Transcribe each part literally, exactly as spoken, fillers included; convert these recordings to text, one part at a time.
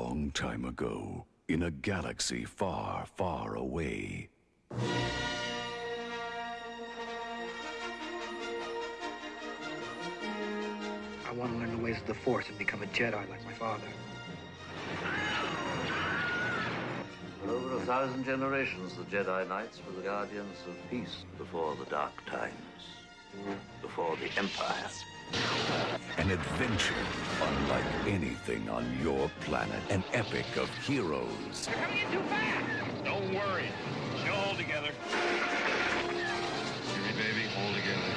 long time ago, in a galaxy far, far away. I want to learn the ways of the Force and become a Jedi like my father. For over a thousand generations, the Jedi Knights were the guardians of peace before the Dark Times, before the Empire. An adventure unlike anything on your planet. An epic of heroes. You're coming in too fast! Don't worry. She'll hold together. Jimmy, baby, hold together.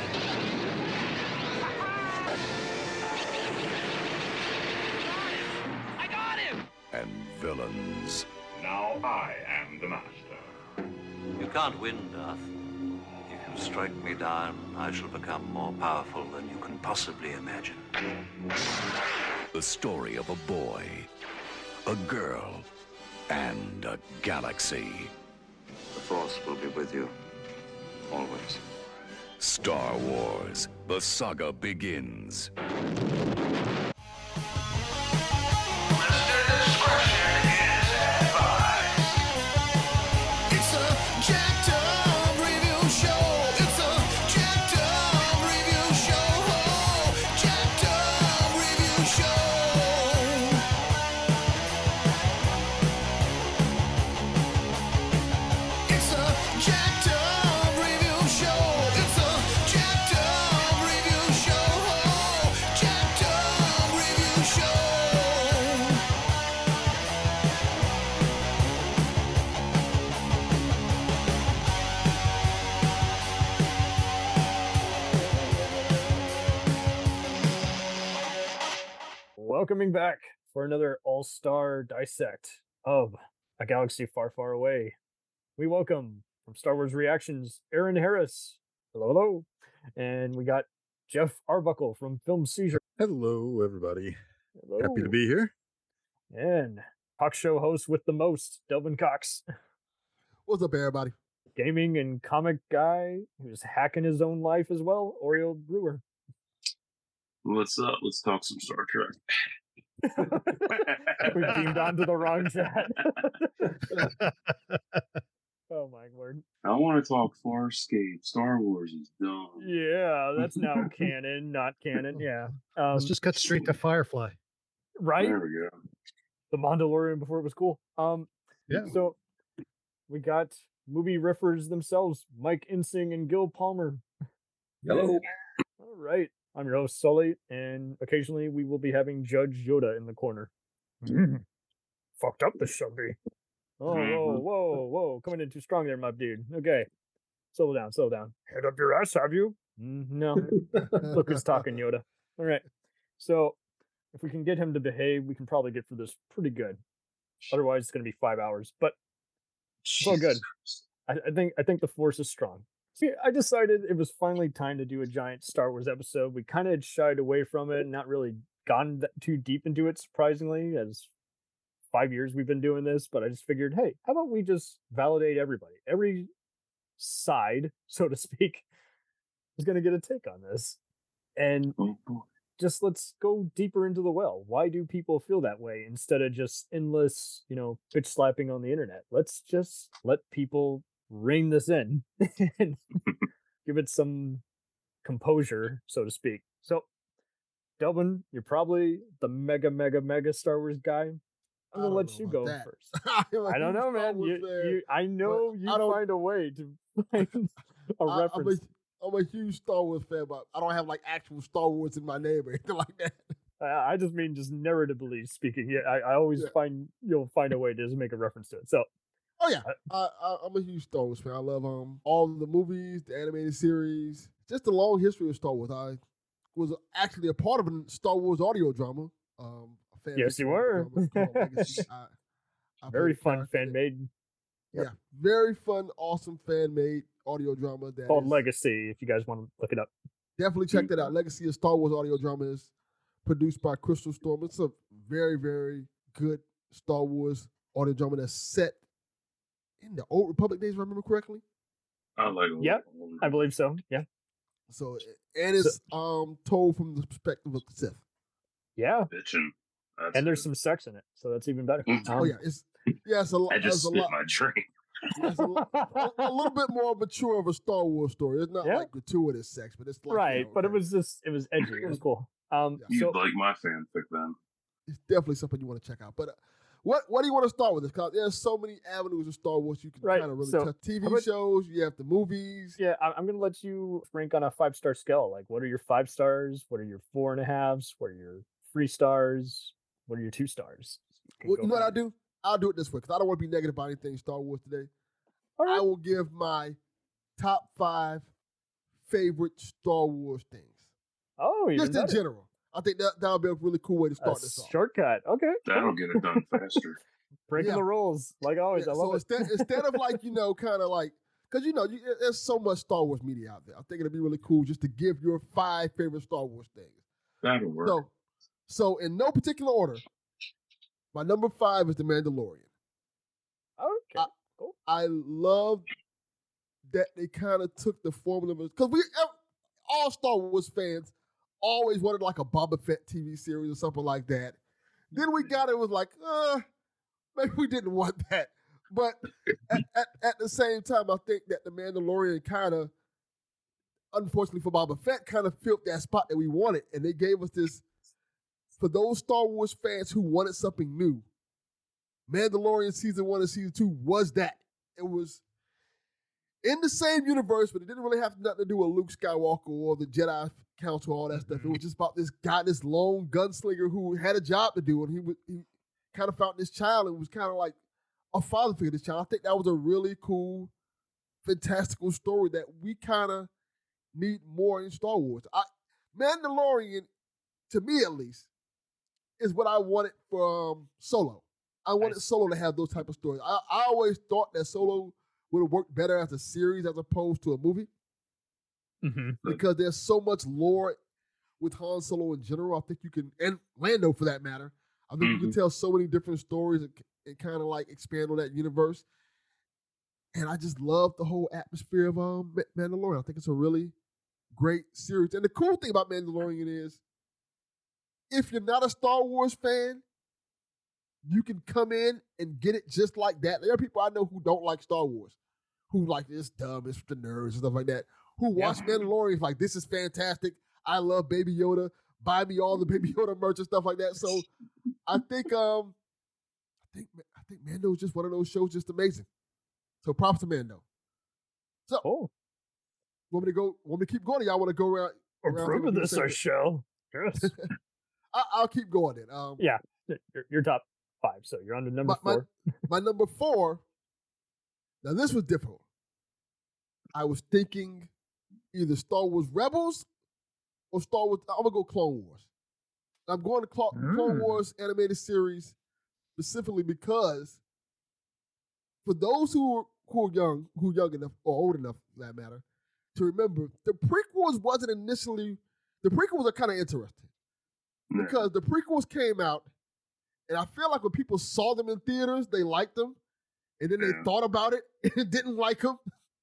I got him! And villains. Now I am the master. You can't win, Darth. If you strike me down, I shall become more powerful than you can possibly imagine. The story of a boy, a girl, and a galaxy. The Force will be with you, always. Star Wars, the saga begins. Welcoming back for another all-star dissect of A Galaxy Far, Far Away. We welcome from Star Wars Reactions, Aaron Harris. Hello, hello. And we got Jeff Arbuckle from Film Seizure. Hello, everybody. Hello. Happy to be here. And talk show host with the most, Delvin Cox. What's up, everybody? Gaming and comic guy who's hacking his own life as well, Oriole Brewer. What's up? Let's talk some Star Trek. We beamed onto the wrong chat. Oh my word. I want to talk Farscape. Star Wars is dumb. Yeah, that's now canon, not canon. Yeah. Um, Let's just cut straight to Firefly. Right? There we go. The Mandalorian before it was cool. Um, Yeah. So we got movie riffers themselves, Mike Insing and Gil Palmer. Hello. All right. I'm your host, Sully, and occasionally we will be having Judge Yoda in the corner. Mm. Fucked up this Shelby. Oh, whoa, whoa, whoa. Coming in too strong there, my dude. Okay. Slow down, slow down. Head up your ass, have you? Mm, no. Look who's talking, Yoda. All right. So if we can get him to behave, we can probably get through this pretty good. Otherwise, it's going to be five hours. But it's all good. I, I think I think the force is strong. See, I decided it was finally time to do a giant Star Wars episode. We kind of shied away from it and not really gone that too deep into it, surprisingly, as five years we've been doing this. But I just figured, hey, how about we just validate everybody? Every side, so to speak, is going to get a take on this. And just let's go deeper into the well. Why do people feel that way instead of just endless, you know, bitch slapping on the internet? Let's just let people rein this in and give it some composure, so to speak. So, Delvin, you're probably the mega, mega, mega Star Wars guy. I'm gonna let you go that. first. I I don't know, man. You, you, I know you I don't- find a way to find a I, I'm, reference. a, I'm a huge Star Wars fan, but I don't have like actual Star Wars in my name or anything like that. I I just mean just narratively speaking. Yeah, I, I always Yeah. find you'll find a way to just make a reference to it. So, Oh yeah, I, I, I'm a huge Star Wars fan. I love um all the movies, the animated series, just the long history of Star Wars. I was actually a part of a Star Wars audio drama. Um, a fan Yes, you fiction audio were. drama called Legacy. I, I very played a fun character fan that- made Yeah, very fun, awesome fan made audio drama. That called is- Legacy. If you guys want to look it up. Definitely check that out. Legacy of Star Wars audio drama is produced by Crystal Storm. It's a very, very good Star Wars audio drama that's set in the Old Republic days, if I remember correctly. I like it. Yep, I believe so. Yeah. So, and it's um told from the perspective of the Sith. Yeah. Bitchin'. That's and there's good. some sex in it, so that's even better. Mhm. Oh Um, yeah, it's yeah, it's a, lo- I it's just a spit lot. my drink. It's a, a, a little bit more mature of a Star Wars story. It's not Yeah. like gratuitous sex, but it's like you right, know, but it okay, was just it was edgy. It was cool. Um, Yeah. You'd so like my fanfic then. it's definitely something you want to check out. But uh, what what do you want to start with? Because there's so many avenues of Star Wars you can Right, kind of really so touch. T V how about- shows, you have the movies. yeah, I- I'm gonna let you rank on a five star scale. Like, what are your five stars? What are your four and a halves? What are your three stars? What are your two stars? Can Well, go you know what from I'll do? I'll do it this way because I don't want to be negative about anything Star Wars today. All right. I will give my top five favorite Star Wars things. Oh, even Just in better. general. I think that that'll be a really cool way to A start this off. shortcut. Okay, That'll cool. get it done faster. Breaking Yeah. the rules, like always. Yeah, I so love it. instead, instead of like, you know, kind of like, because, you know, you, there's so much Star Wars media out there. I think it'd be really cool just to give your five favorite Star Wars things. That'll work. So, so in no particular order, my number five is The Mandalorian. Okay, I- cool. I love that they kind of took the formula because we all Star Wars fans always wanted like a Boba Fett T V series or something like that. Then we got it was like, uh, maybe we didn't want that. But at, at, at the same time, I think that the Mandalorian kind of, unfortunately for Boba Fett, kind of filled that spot that we wanted, and they gave us this for those Star Wars fans who wanted something new. Mandalorian season one and season two was that. It was in the same universe, but it didn't really have nothing to do with Luke Skywalker or the Jedi Council, all that stuff. It was just about this guy, this lone gunslinger who had a job to do, and he was, he kind of found this child and was kind of like a father figure to this child. I think that was a really cool, fantastical story that we kind of need more in Star Wars. I, Mandalorian, to me at least, is what I wanted from Solo. I wanted Nice. Solo to have those type of stories. I, I always thought that Solo would have worked better as a series as opposed to a movie Mm-hmm. because there's so much lore with Han Solo in general. I think you can, and Lando for that matter. I think you can tell so many different stories and, and kind of like expand on that universe. And I just love the whole atmosphere of um, Ma- Mandalorian. I think it's a really great series. And the cool thing about Mandalorian is, if you're not a Star Wars fan, you can come in and get it just like that. There are people I know who don't like Star Wars, who like this dumb, it's for the nerds and stuff like that, who Yeah. watch Mandalorian like, this is fantastic. I love Baby Yoda. Buy me all the Baby Yoda merch and stuff like that. So I think um, I think I think Mando is just one of those shows, just amazing. So props to Mando. So Oh, want me to go? Want me to keep going? Or y'all want to go around? around approve from of the this, I segment? shall. Yes. I, I'll keep going then. Um, Yeah, your, your top five. So you're on to number My- my- four. My number four. Now this was difficult. I was thinking either Star Wars Rebels or Star Wars. I'm gonna go Clone Wars. I'm going to Clo- Clone Mm. Wars animated series specifically because for those who are, who are young, who are young enough or old enough for that matter, to remember, the prequels wasn't initially. The prequels are kind of interesting Yeah. because the prequels came out, and I feel like when people saw them in theaters, they liked them, and then they Yeah. thought about it and didn't like them.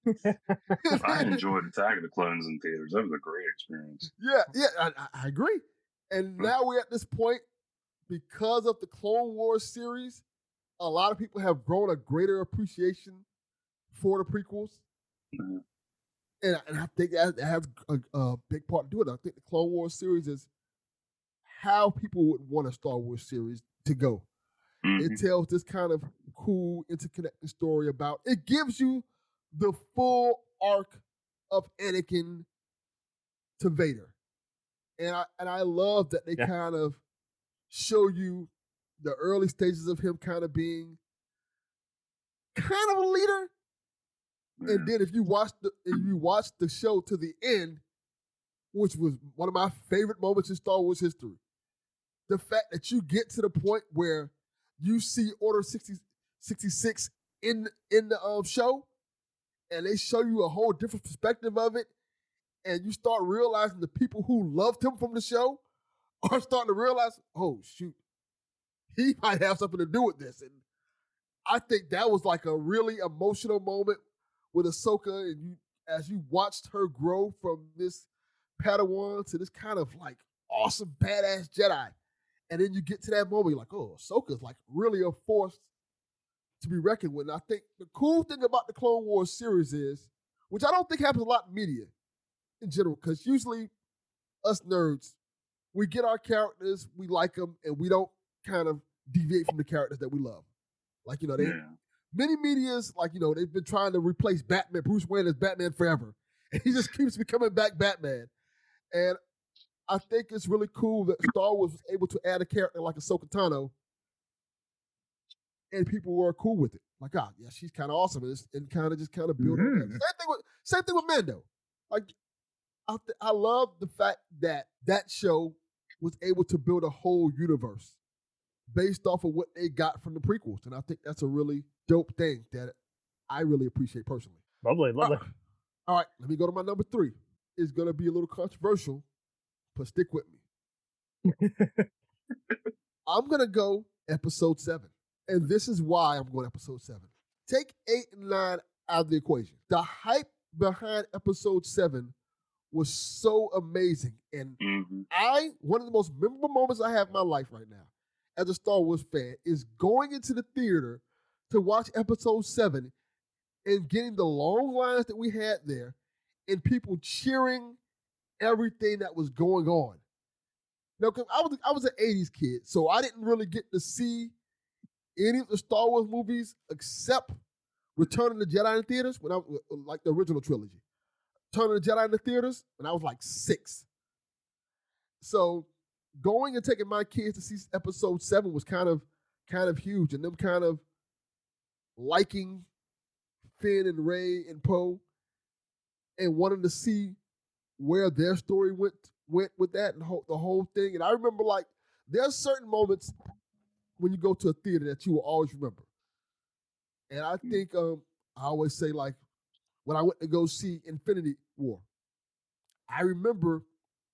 I enjoyed Attack of the Clones in theaters. That was a great experience. Yeah, yeah, I, I- I agree. And now we're at this point because of the Clone Wars series. A lot of people have grown a greater appreciation for the prequels, Mhm. and, and I think that, that has a, a big part to do it. I think the Clone Wars series is how people would want a Star Wars series to go. Mhm. It tells this kind of cool interconnected story about. It gives you the full arc of Anakin to Vader, and I and I love that they Yeah. kind of show you the early stages of him kind of being kind of a leader, Yeah. and then if you watch the if you watch the show to the end, which was one of my favorite moments in Star Wars history, the fact that you get to the point where you see Order sixty, sixty-six in in the um, show, and they show you a whole different perspective of it, and you start realizing the people who loved him from the show are starting to realize, oh shoot, he might have something to do with this. And I think that was like a really emotional moment with Ahsoka, and you as you watched her grow from this Padawan to this kind of like awesome badass Jedi. And then you get to that moment, you're like, oh, Ahsoka's like really a force to be reckoned with. And I think the cool thing about the Clone Wars series is, which I don't think happens a lot in media in general, because usually us nerds, we get our characters, we like them, and we don't kind of deviate from the characters that we love. Like, you know, they Yeah. many medias, like, you know, they've been trying to replace Batman, Bruce Wayne as Batman forever. And he just keeps becoming back Batman. And I think it's really cool that Star Wars was able to add a character like Ahsoka Tano, and people were cool with it. Like, ah, yeah, she's kind of awesome, and, it's- and kind of just kind of build on that. Mhm. Same thing with same thing with Mando. Like, I th- I love the fact that that show was able to build a whole universe based off of what they got from the prequels, and I think that's a really dope thing that I really appreciate personally. Lovely, lovely. All right, all right, let me go to my number three. It's gonna be a little controversial, but stick with me. I'm gonna go episode seven, and this is why I'm going episode seven. Take eight and nine out of the equation. The hype behind episode seven was so amazing, and Mm-hmm. I one of the most memorable moments I have in my life right now as a Star Wars fan is going into the theater to watch episode seven and getting the long lines that we had there and people cheering everything that was going on. Now, 'cause I was I was an eighties kid, so I didn't really get to see any of the Star Wars movies except Return of the Jedi in theaters when I was like the original trilogy. Return of the Jedi in the theaters when I was like six. So going and taking my kids to see episode seven was kind of kind of huge, and them kind of liking Finn and Rey and Poe and wanting to see where their story went went with that and ho- the whole thing. And I remember, like, there's certain moments when you go to a theater that you will always remember. And I think um, I always say, like, when I went to go see Infinity War, I remember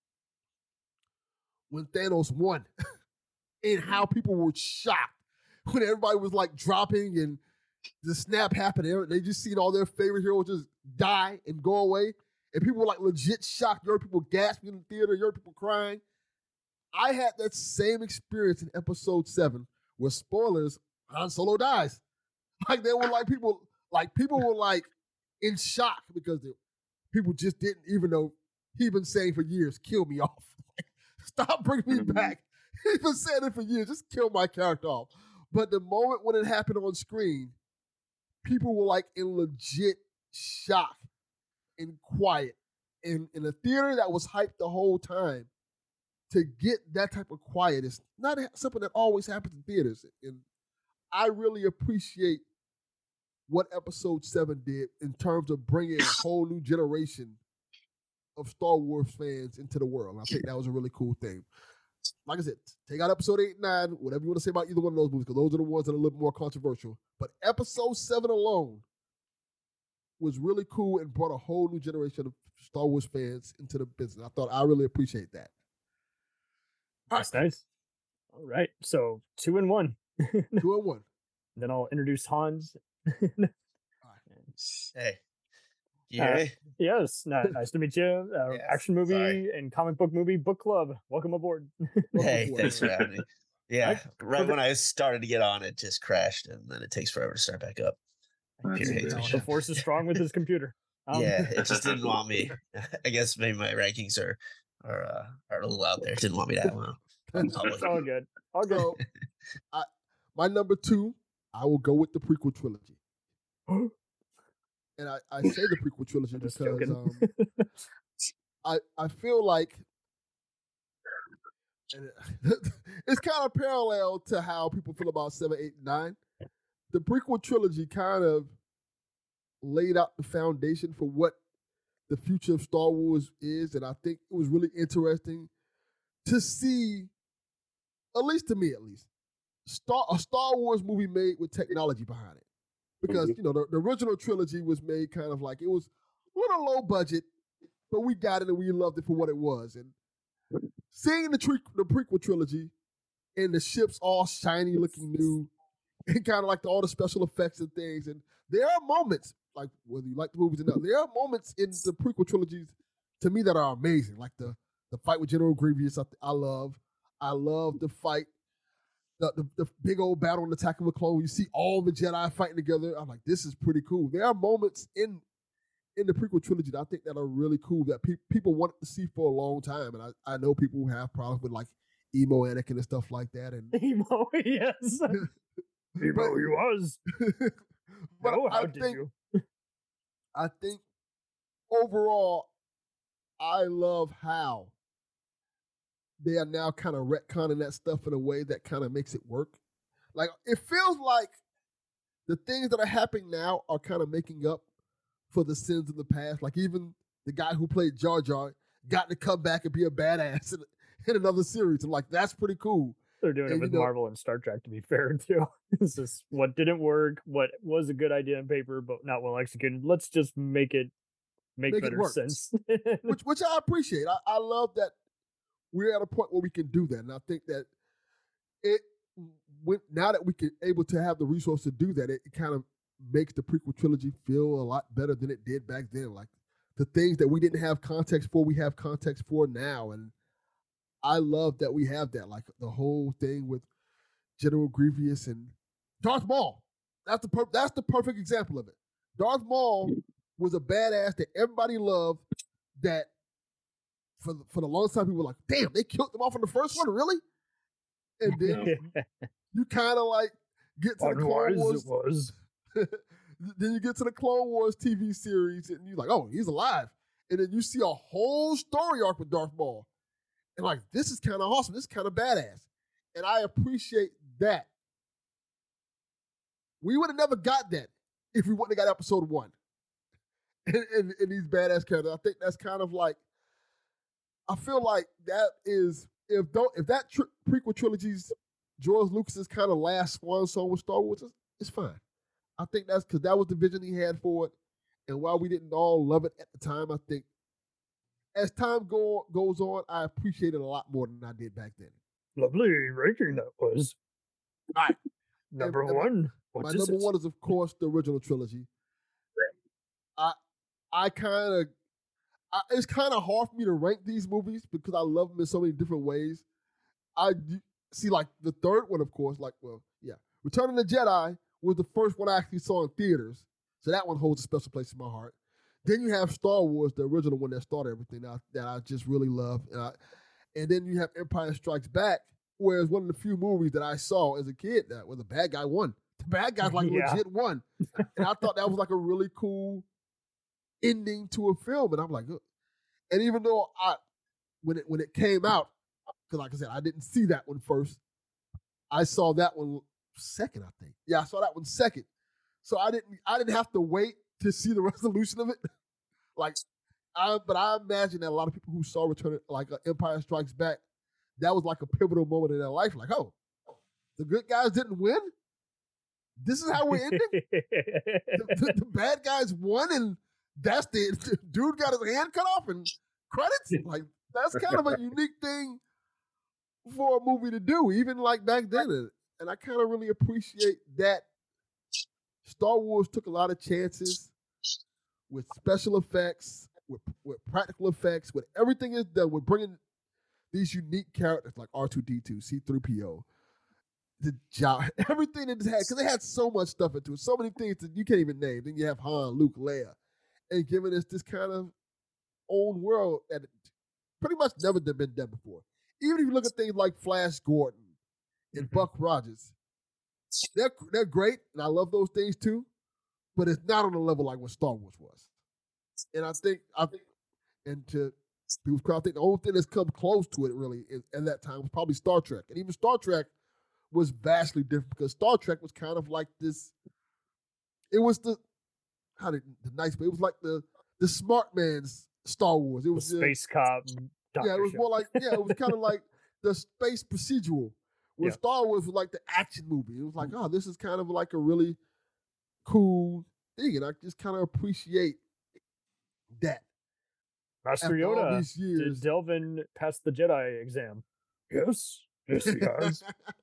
when Thanos won and how people were shocked when everybody was like dropping and the snap happened. They just seen all their favorite heroes just die and go away. And people were like legit shocked. You heard people gasping in the theater. You heard people crying. I had that same experience in episode seven where, spoilers, Han Solo dies. Like, they were like people, like people were like in shock because they, people just didn't even know. He'd been saying for years, kill me off. Stop bringing me back. He's been saying it for years, just kill my character off. But the moment when it happened on screen, people were like in legit shock and quiet. And in a theater that was hyped the whole time, to get that type of quiet is not something that always happens in theaters. And I really appreciate what episode seven did in terms of bringing a whole new generation of Star Wars fans into the world. And I think that was a really cool thing. Like I said, take out episode eight and nine, whatever you want to say about either one of those movies, because those are the ones that are a little more controversial. But episode seven alone was really cool and brought a whole new generation of Star Wars fans into the business. I thought I really appreciate that. That's nice. All right. So two and one. Two and one. Then I'll introduce Hans. Hey. You Uh, hear me? Yes. ni- Nice to meet you. Uh, Yeah, action movie sorry. and comic book movie book club. Welcome aboard. Hey, aboard. thanks for having me. Yeah, Right. right when I started to get on, it just crashed, and then it takes forever to start back up. That's Computer hates okay. me. The force is strong with his computer. Um, Yeah, it just didn't want me. I guess maybe my rankings are are uh, are a little out there. It didn't want me that well. It's all good. All good. So, I, my number two, I will go with the prequel trilogy. And I, I say the prequel trilogy I'm because just joking. um, I I feel like and it- it's kind of parallel to how people feel about seven, eight, and nine. The prequel trilogy kind of laid out the foundation for what the future of Star Wars is, and I think it was really interesting to see, at least to me at least, Star a Star Wars movie made with technology behind it. Because, you know, the, the original trilogy was made kind of like, it was a little low budget, but we got it and we loved it for what it was. And seeing the, tre- the prequel trilogy and the ships all shiny, looking new, and kind of like the, all the special effects and things. And there are moments, like whether you like the movies or not, there are moments in the prequel trilogies to me that are amazing. Like the, the fight with General Grievous, I, I love. I love the fight, the, the, the big old battle on Attack of the Clone. You see all the Jedi fighting together. I'm like, this is pretty cool. There are moments in in the prequel trilogy that I think that are really cool that pe- people wanted to see for a long time. And I, I know people who have problems with like emo Anakin and stuff like that. And Emo, yes. Emo, he was. but no, how I did think, you? I think overall, I love how they are now kind of retconning that stuff in a way that kind of makes it work. Like, it feels like the things that are happening now are kind of making up for the sins of the past. Like, even the guy who played Jar Jar got to come back and be a badass in, in another series. And, like, that's pretty cool. They're doing And, it with you know- Marvel and Star Trek, to be fair, too. This is what didn't work, what was a good idea on paper, but not well executed. Let's just make it make, Make it better work. sense. which which I appreciate. I, I love that we're at a point where we can do that, and I think that it when, now that we can able to have the resource to do that, it, it kind of makes the prequel trilogy feel a lot better than it did back then. Like the things that we didn't have context for, we have context for now, and I love that we have that. Like the whole thing with General Grievous and Darth Maul. That's the per- that's the perfect example of it. Darth Maul was a badass that everybody loved. That for the, for the longest time, people were like, "Damn, they killed them off in the first one, really?" And then you kind of like get to the Clone Unwise Wars. it was. Then you get to the Clone Wars T V series, and you're like, "Oh, he's alive." And then you see a whole story arc with Darth Maul, and like, this is kind of awesome. This is kind of badass, and I appreciate that. We would have never got that if we wouldn't have got episode one. And, and, and these badass characters. I think that's kind of like, I feel like that is, if don't, if that tri- prequel trilogy's George Lucas's kind of last swan song with Star Wars, it's, it's fine. I think that's because that was the vision he had for it. And while we didn't all love it at the time, I think as time go, goes on, I appreciate it a lot more than I did back then. Lovely ranking that was. All right. Number And- and my- one. What My is number it? one is, of course, the original trilogy. I I kind of, it's kind of hard for me to rank these movies because I love them in so many different ways. I d- see, like, the third one, of course, like, well, yeah. Return of the Jedi was the first one I actually saw in theaters. So that one holds a special place in my heart. Then you have Star Wars, the original one that started everything that I, that I just really love. And, I, and then you have Empire Strikes Back, where it's one of the few movies that I saw as a kid that was a bad guy won. The bad guy's like Yeah. legit won. And I thought that was like a really cool ending to a film. And I'm like, ugh. And even though I, when it when it came out, because like I said, I didn't see that one first. I saw that one second, I think. Yeah, I saw that one second. So I didn't I didn't have to wait to see the resolution of it. Like, I but I imagine that a lot of people who saw Return, like uh, Empire Strikes Back, that was like a pivotal moment in their life. Like, oh, the good guys didn't win. This is how we're ending. the, the, the bad guys won, and that's the, the dude got his hand cut off and credits. Like, that's kind of a unique thing for a movie to do, even like back then. And, and I kind of really appreciate that. Star Wars took a lot of chances with special effects, with with practical effects, with everything is done, with bringing these unique characters like R two D two, C three P O, the job, everything that it had, because they had so much stuff into it, so many things that you can't even name. Then you have Han, Luke, Leia, and giving us this kind of own world that pretty much never been done before. Even if you look at things like Flash Gordon and Mhm. Buck Rogers, they're they're great, and I love those things too. But it's not on the level like what Star Wars was. And I think I think, and to people's crowd, I think the only thing that's come close to it really is, at that time was probably Star Trek, and even Star Trek was vastly different because Star Trek was kind of like this. It was the how did the nice, but it was like the the smart man's Star Wars. It The was uh, space cop. yeah, it was more like yeah, it was kind of like the space procedural. Where Yeah. Star Wars was like the action movie. It was like, oh, this is kind of like a really cool thing, and I just kind of appreciate that. Master After all Yoda. these Did years, Delvin pass the Jedi exam? Yes. Yes, he has.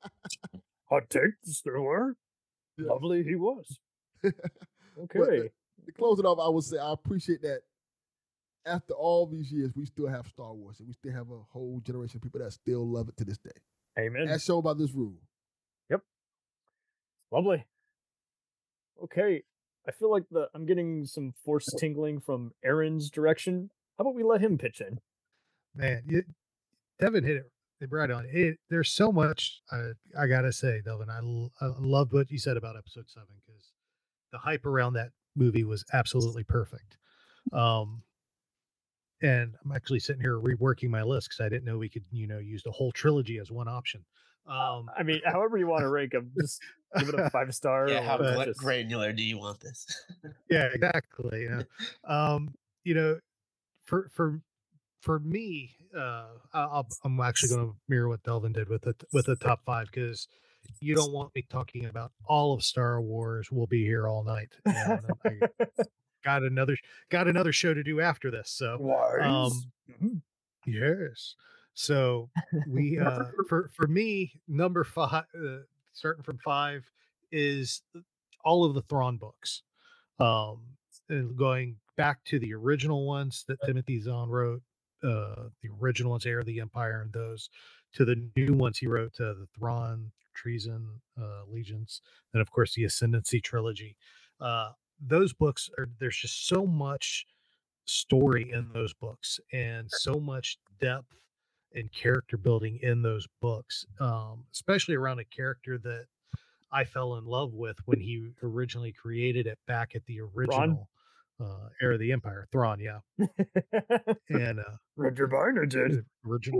Hot take, Star Yeah. Lovely he was. But Okay. to close it off, I would say I appreciate that after all these years, we still have Star Wars, and we still have a whole generation of people that still love it to this day. Amen. As shown by this rule. Yep. Lovely. Okay. I feel like the I'm getting some force tingling from Aaron's direction. How about we let him pitch in? Man, you, Devin hit it right on. It, there's so much I, I gotta say, Devin. I, l- I loved what you said about episode seven because the hype around that movie was absolutely perfect. Um, and I'm actually sitting here reworking my list because I didn't know we could, you know, use the whole trilogy as one option. Um, I mean, however you want to rank them, just give it a five star. Yeah, how or gla- just- granular do you want this? yeah, exactly. You know, um, you know, for for for me, uh, I'll, I'm actually going to mirror what Delvin did with the with the top five because you don't want me talking about all of Star Wars. We'll be here all night. And I got another got another show to do after this. So, um, yes. So we uh, for for me, number five, uh, starting from five, is all of the Thrawn books. Um, and going back to the original ones that Timothy Zahn wrote. Uh, the original ones, Heir of the Empire, and those to the new ones he wrote, uh, the Thrawn, Treason, uh, Legions, and of course the Ascendancy trilogy. Uh, those books are there's just so much story in those books and so much depth and character building in those books, um, especially around a character that I fell in love with when he originally created it back at the original. Uh, Heir of the Empire, Thrawn, yeah, and uh, Roger Barner did original.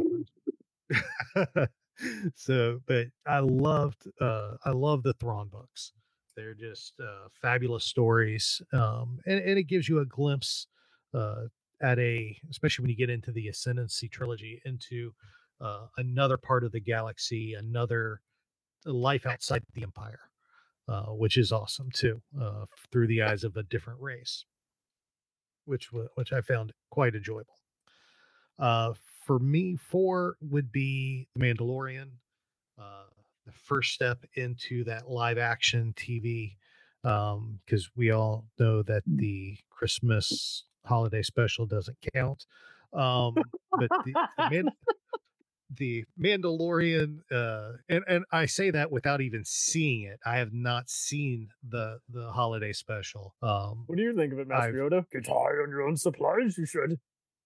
So, but I loved, uh, I love the Thrawn books. They're just uh, fabulous stories, um, and and it gives you a glimpse uh, at a, especially when you get into the Ascendancy trilogy, into uh, another part of the galaxy, another life outside the Empire, uh, which is awesome too, uh, through the eyes of a different race. Which which I found quite enjoyable. Uh, for me, four would be The Mandalorian, uh, the first step into that live action T V, because um, we all know that the Christmas holiday special doesn't count. Um, but the, the, Man- the Mandalorian, uh, and and I say that without even seeing it. I have not seen the the holiday special. Um, what do you think of it, Master Yoda? Get high on your own supplies, you should.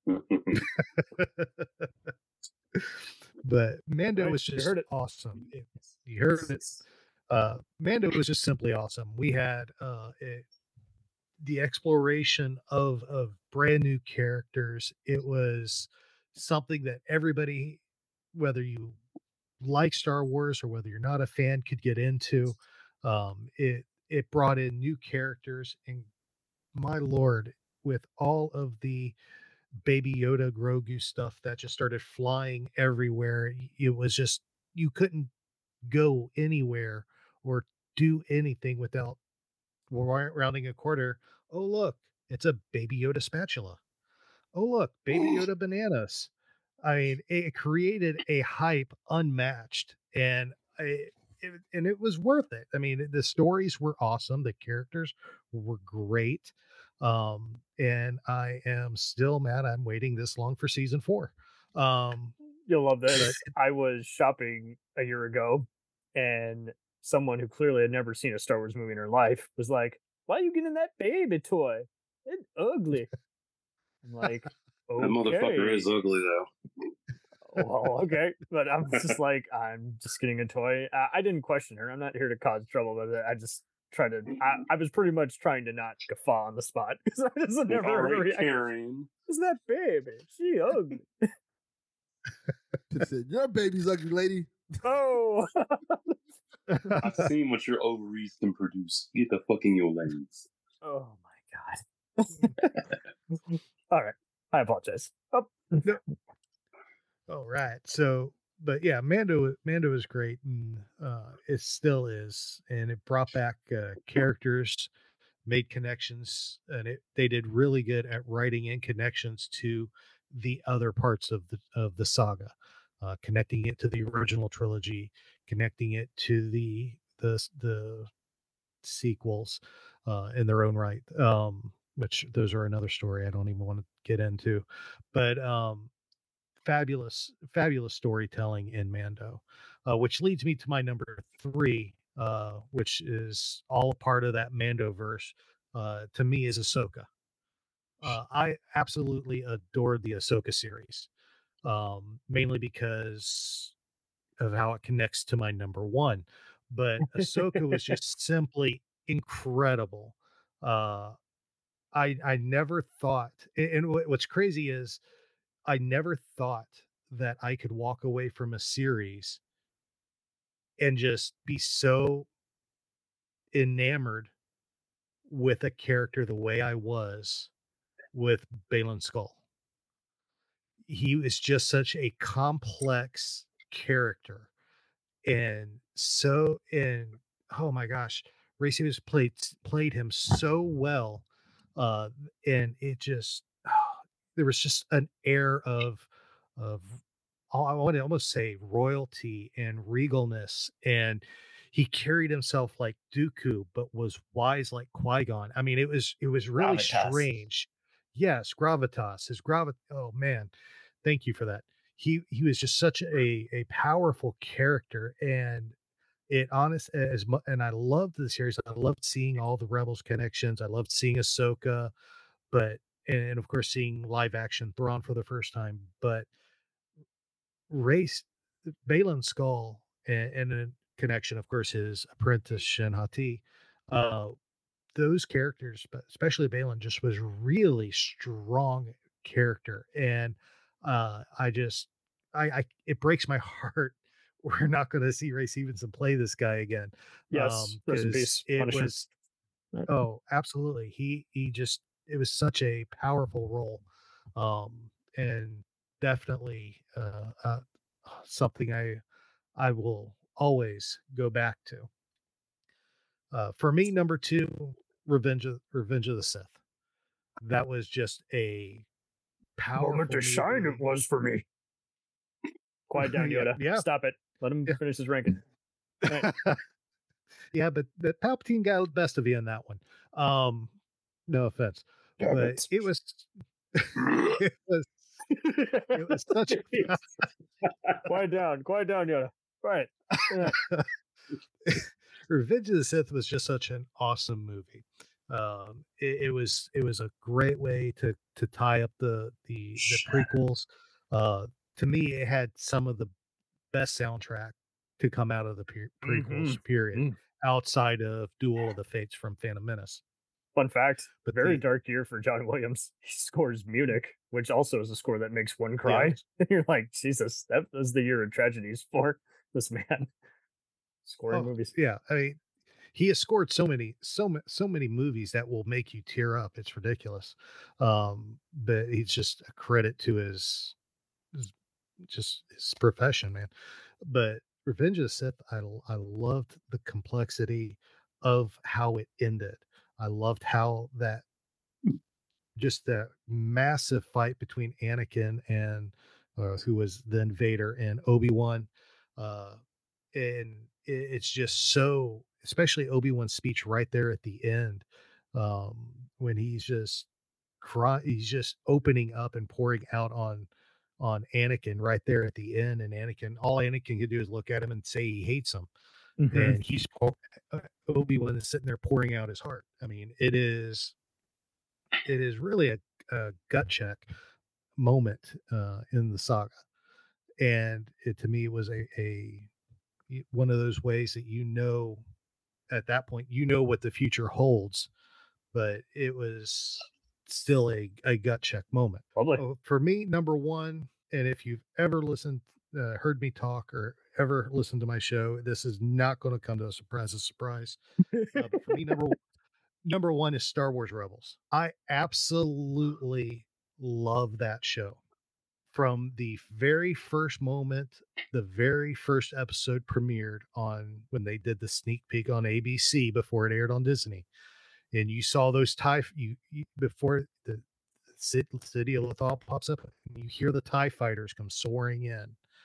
But Mando Right, was you just heard it. awesome. It, you heard it. Uh, Mando was just simply awesome. We had uh, it, the exploration of of brand new characters. It was something that everybody, whether you like Star Wars or whether you're not a fan, could get into. Um, it it brought in new characters, and my lord, with all of the Baby Yoda Grogu stuff that just started flying everywhere, it was just you couldn't go anywhere or do anything without rounding a corner. Oh look, it's a Baby Yoda spatula. Oh look, Baby Yoda bananas. I mean, it created a hype unmatched, and I, it, and it was worth it. I mean, the stories were awesome, the characters were great, um, and I am still mad I'm waiting this long for season four. Um, You'll love this. I was shopping a year ago, and someone who clearly had never seen a Star Wars movie in her life was like, "Why are you getting that baby toy? It's ugly." I'm like, okay. That motherfucker is ugly though. Well, okay, but I'm just like, I'm just getting a toy. I, I didn't question her. I'm not here to cause trouble, but I just try to. I, I was pretty much trying to not guffaw on the spot because I just never All heard a right, reaction. Karen. Is that baby? She ugly. Said, your baby's ugly, lady. Oh. I've seen what your ovaries can produce. Get the fuck in your lanes. Oh my god. All right. I apologize. Oh. No. All right. So, but yeah, Mando, Mando is great, and uh, it still is, and it brought back uh, characters, made connections, and it they did really good at writing in connections to the other parts of the of the saga, uh, connecting it to the original trilogy, connecting it to the the the sequels uh, in their own right. Um, which those are another story I don't even want to get into. But um, fabulous, fabulous storytelling in Mando, uh, which leads me to my number three, uh, which is all a part of that Mando verse. Uh, to me, is Ahsoka. Uh, I absolutely adored the Ahsoka series, um, mainly because of how it connects to my number one. But Ahsoka was just simply incredible. Uh, I I never thought, a- and what- what's crazy is I never thought that I could walk away from a series and just be so enamored with a character the way I was with Balin Skull. He was just such a complex character, and so and oh my gosh, Ray Stevens played played him so well, uh, and it just there was just an air of of oh, I want to almost say royalty and regalness, and he carried himself like Dooku, but was wise like Qui-Gon. I mean, it was it was really Gravitas. strange. Yes, gravitas. His gravit. Oh man, thank you for that. He he was just such a a powerful character, and it honest as much. And I loved the series. I loved seeing all the Rebels connections. I loved seeing Ahsoka, but and, and of course seeing live action Thrawn for the first time. But race Balin Skull and, and a connection, of course, his apprentice Shin Hati. Uh, those characters, but especially Balin, just was really strong character, and uh, I just, I, I, it breaks my heart. We're not going to see Ray Stevenson play this guy again. Yes, Um, rest in 'cause peace. it Punisher. was, oh, absolutely. He, he just, it was such a powerful role. Um, and definitely, uh, uh, something I, I will always go back to. Uh, for me, number two, Revenge of Revenge of the Sith. That was just a powerful Moment to shine movie. it was for me. Quiet down, Yeah, Yoda. yeah. Stop it. Let him Yeah. finish his ranking. Right. Yeah, but the Palpatine got the best of you in that one. Um, no offense, Damn but it. it was it was it was such a Quiet down. Quiet down, Yoda. Quiet. Yeah. Revenge of the Sith was just such an awesome movie. Um, it, it was it was a great way to to tie up the the, the prequels. Uh, to me, it had some of the best soundtrack to come out of the pe- prequels Mhm. period, Mm. outside of Duel of the Fates from Phantom Menace. Fun fact, But very the- dark year for John Williams. He scores Munich, which also is a score that makes one cry. You're like, Jesus, that was the year of tragedies for this man. Scoring Oh, movies. yeah, I mean, he has scored so many, so ma- so many movies that will make you tear up. It's ridiculous. Um, but he's just a credit to his, his just his profession, man. But Revenge of the Sith, I l- I loved the complexity of how it ended. I loved how that just that massive fight between Anakin and uh, who was then Vader and Obi-Wan. Uh, and it, it's just so, especially Obi-Wan's speech right there at the end, um, when he's just cry, he's just opening up and pouring out on on Anakin right there at the end, and Anakin, all Anakin can do is look at him and say he hates him, Mhm. and he's pour- uh, Obi-Wan is sitting there pouring out his heart. I mean, it is it is really a, a gut check moment uh, in the saga, and it to me was a a one of those ways that you know at that point you know what the future holds, but it was still a, a gut check moment. Probably. Oh, for me, number one, and if you've ever listened, uh, heard me talk, or ever listened to my show, this is not going to come to a surprise. A surprise. Uh, but for me, number number one is Star Wars Rebels. I absolutely love that show. From the very first moment, the very first episode premiered on when they did the sneak peek on A B C before it aired on Disney, and you saw those tie you, you before the city, city of Lothal pops up, and you hear the TIE fighters come soaring in.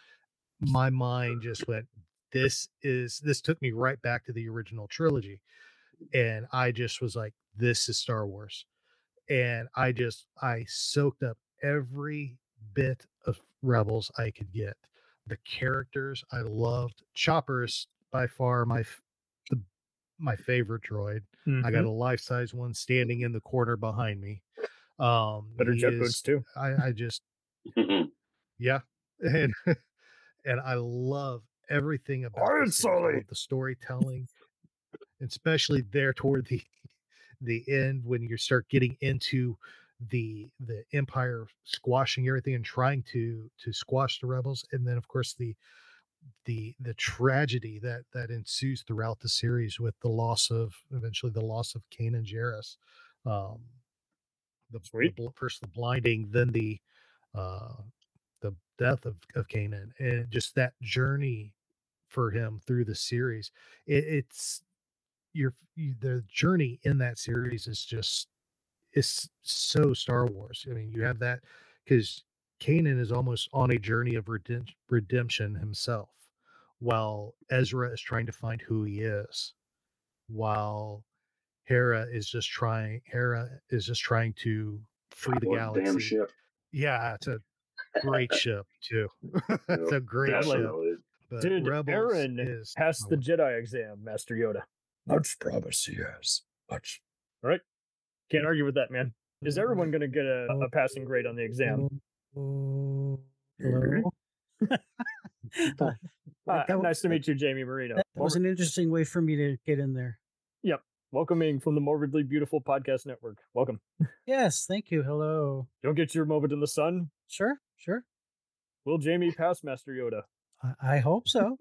My mind just went, this is this took me right back to the original trilogy, and I just was like, this is Star Wars. and I just I soaked up every bit of Rebels I could get. The characters I loved. Chopper is by far my f- the my favorite droid. I got Mhm. a life size one standing in the corner behind me. Um, Better he jet is. boots too. I I just yeah, and and I love everything about Iron this series. I Sully. love the storytelling, especially there toward the the end when you start getting into the the Empire squashing everything and trying to to squash the rebels, and then of course the the the tragedy that that ensues throughout the series with the loss of eventually the loss of Kanan Jarrus. Um, the, the Sweet. bl- first the blinding, then the uh the death of, of Kanan, and just that journey for him through the series. It, it's your you, the journey in that series is just is so Star Wars. I mean, you have that because Kanan is almost on a journey of redemp- redemption himself, while Ezra is trying to find who he is, while Hera is just trying. Hera is just trying to free the What damn galaxy. ship. Yeah, it's a great ship too. It's a great Definitely. ship. Definitely. But Did Rebels Aaron is pass my the one. Jedi exam, Master Yoda? Much promise, yes. Much. All right. Can't argue with that, man. Is everyone going to get a, a passing grade on the exam? Oh, hello. Uh, Uh, that, nice to meet you, Jamie Marino. that was an interesting way for me to get in there. Yep. Welcoming from the Morbidly Beautiful Podcast Network. Welcome. Yes, thank you. Hello. You'll get your moment in the sun. Sure, sure. Will Jamie pass Master Yoda? I, I hope so.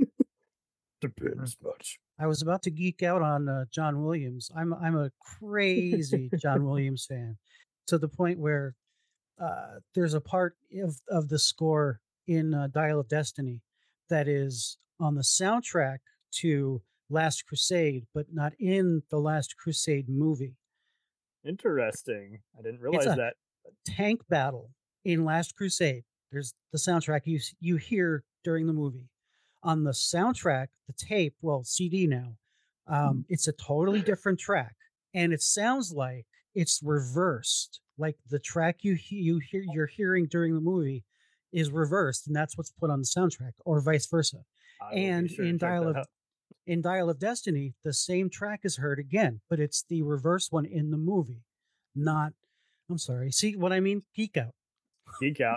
Depends much. I was about to geek out on uh, John Williams. I'm I'm a crazy John Williams fan, to the point where uh, there's a part of of the score in uh, Dial of Destiny that is on the soundtrack to Last Crusade, but not in the Last Crusade movie. Interesting. I didn't realize a- that. Tank battle in Last Crusade. There's the soundtrack you you hear during the movie. On the soundtrack, the tape, well, C D now, um, it's a totally different track, and it sounds like it's reversed. Like the track you he- you hear you're hearing during the movie is reversed, and that's what's put on the soundtrack, or vice versa. I will be And sure to in check Dial that of out. in Dial of Destiny, the same track is heard again, but it's the reverse one in the movie. Not, I'm sorry. See what I mean? Geek out. Geek out.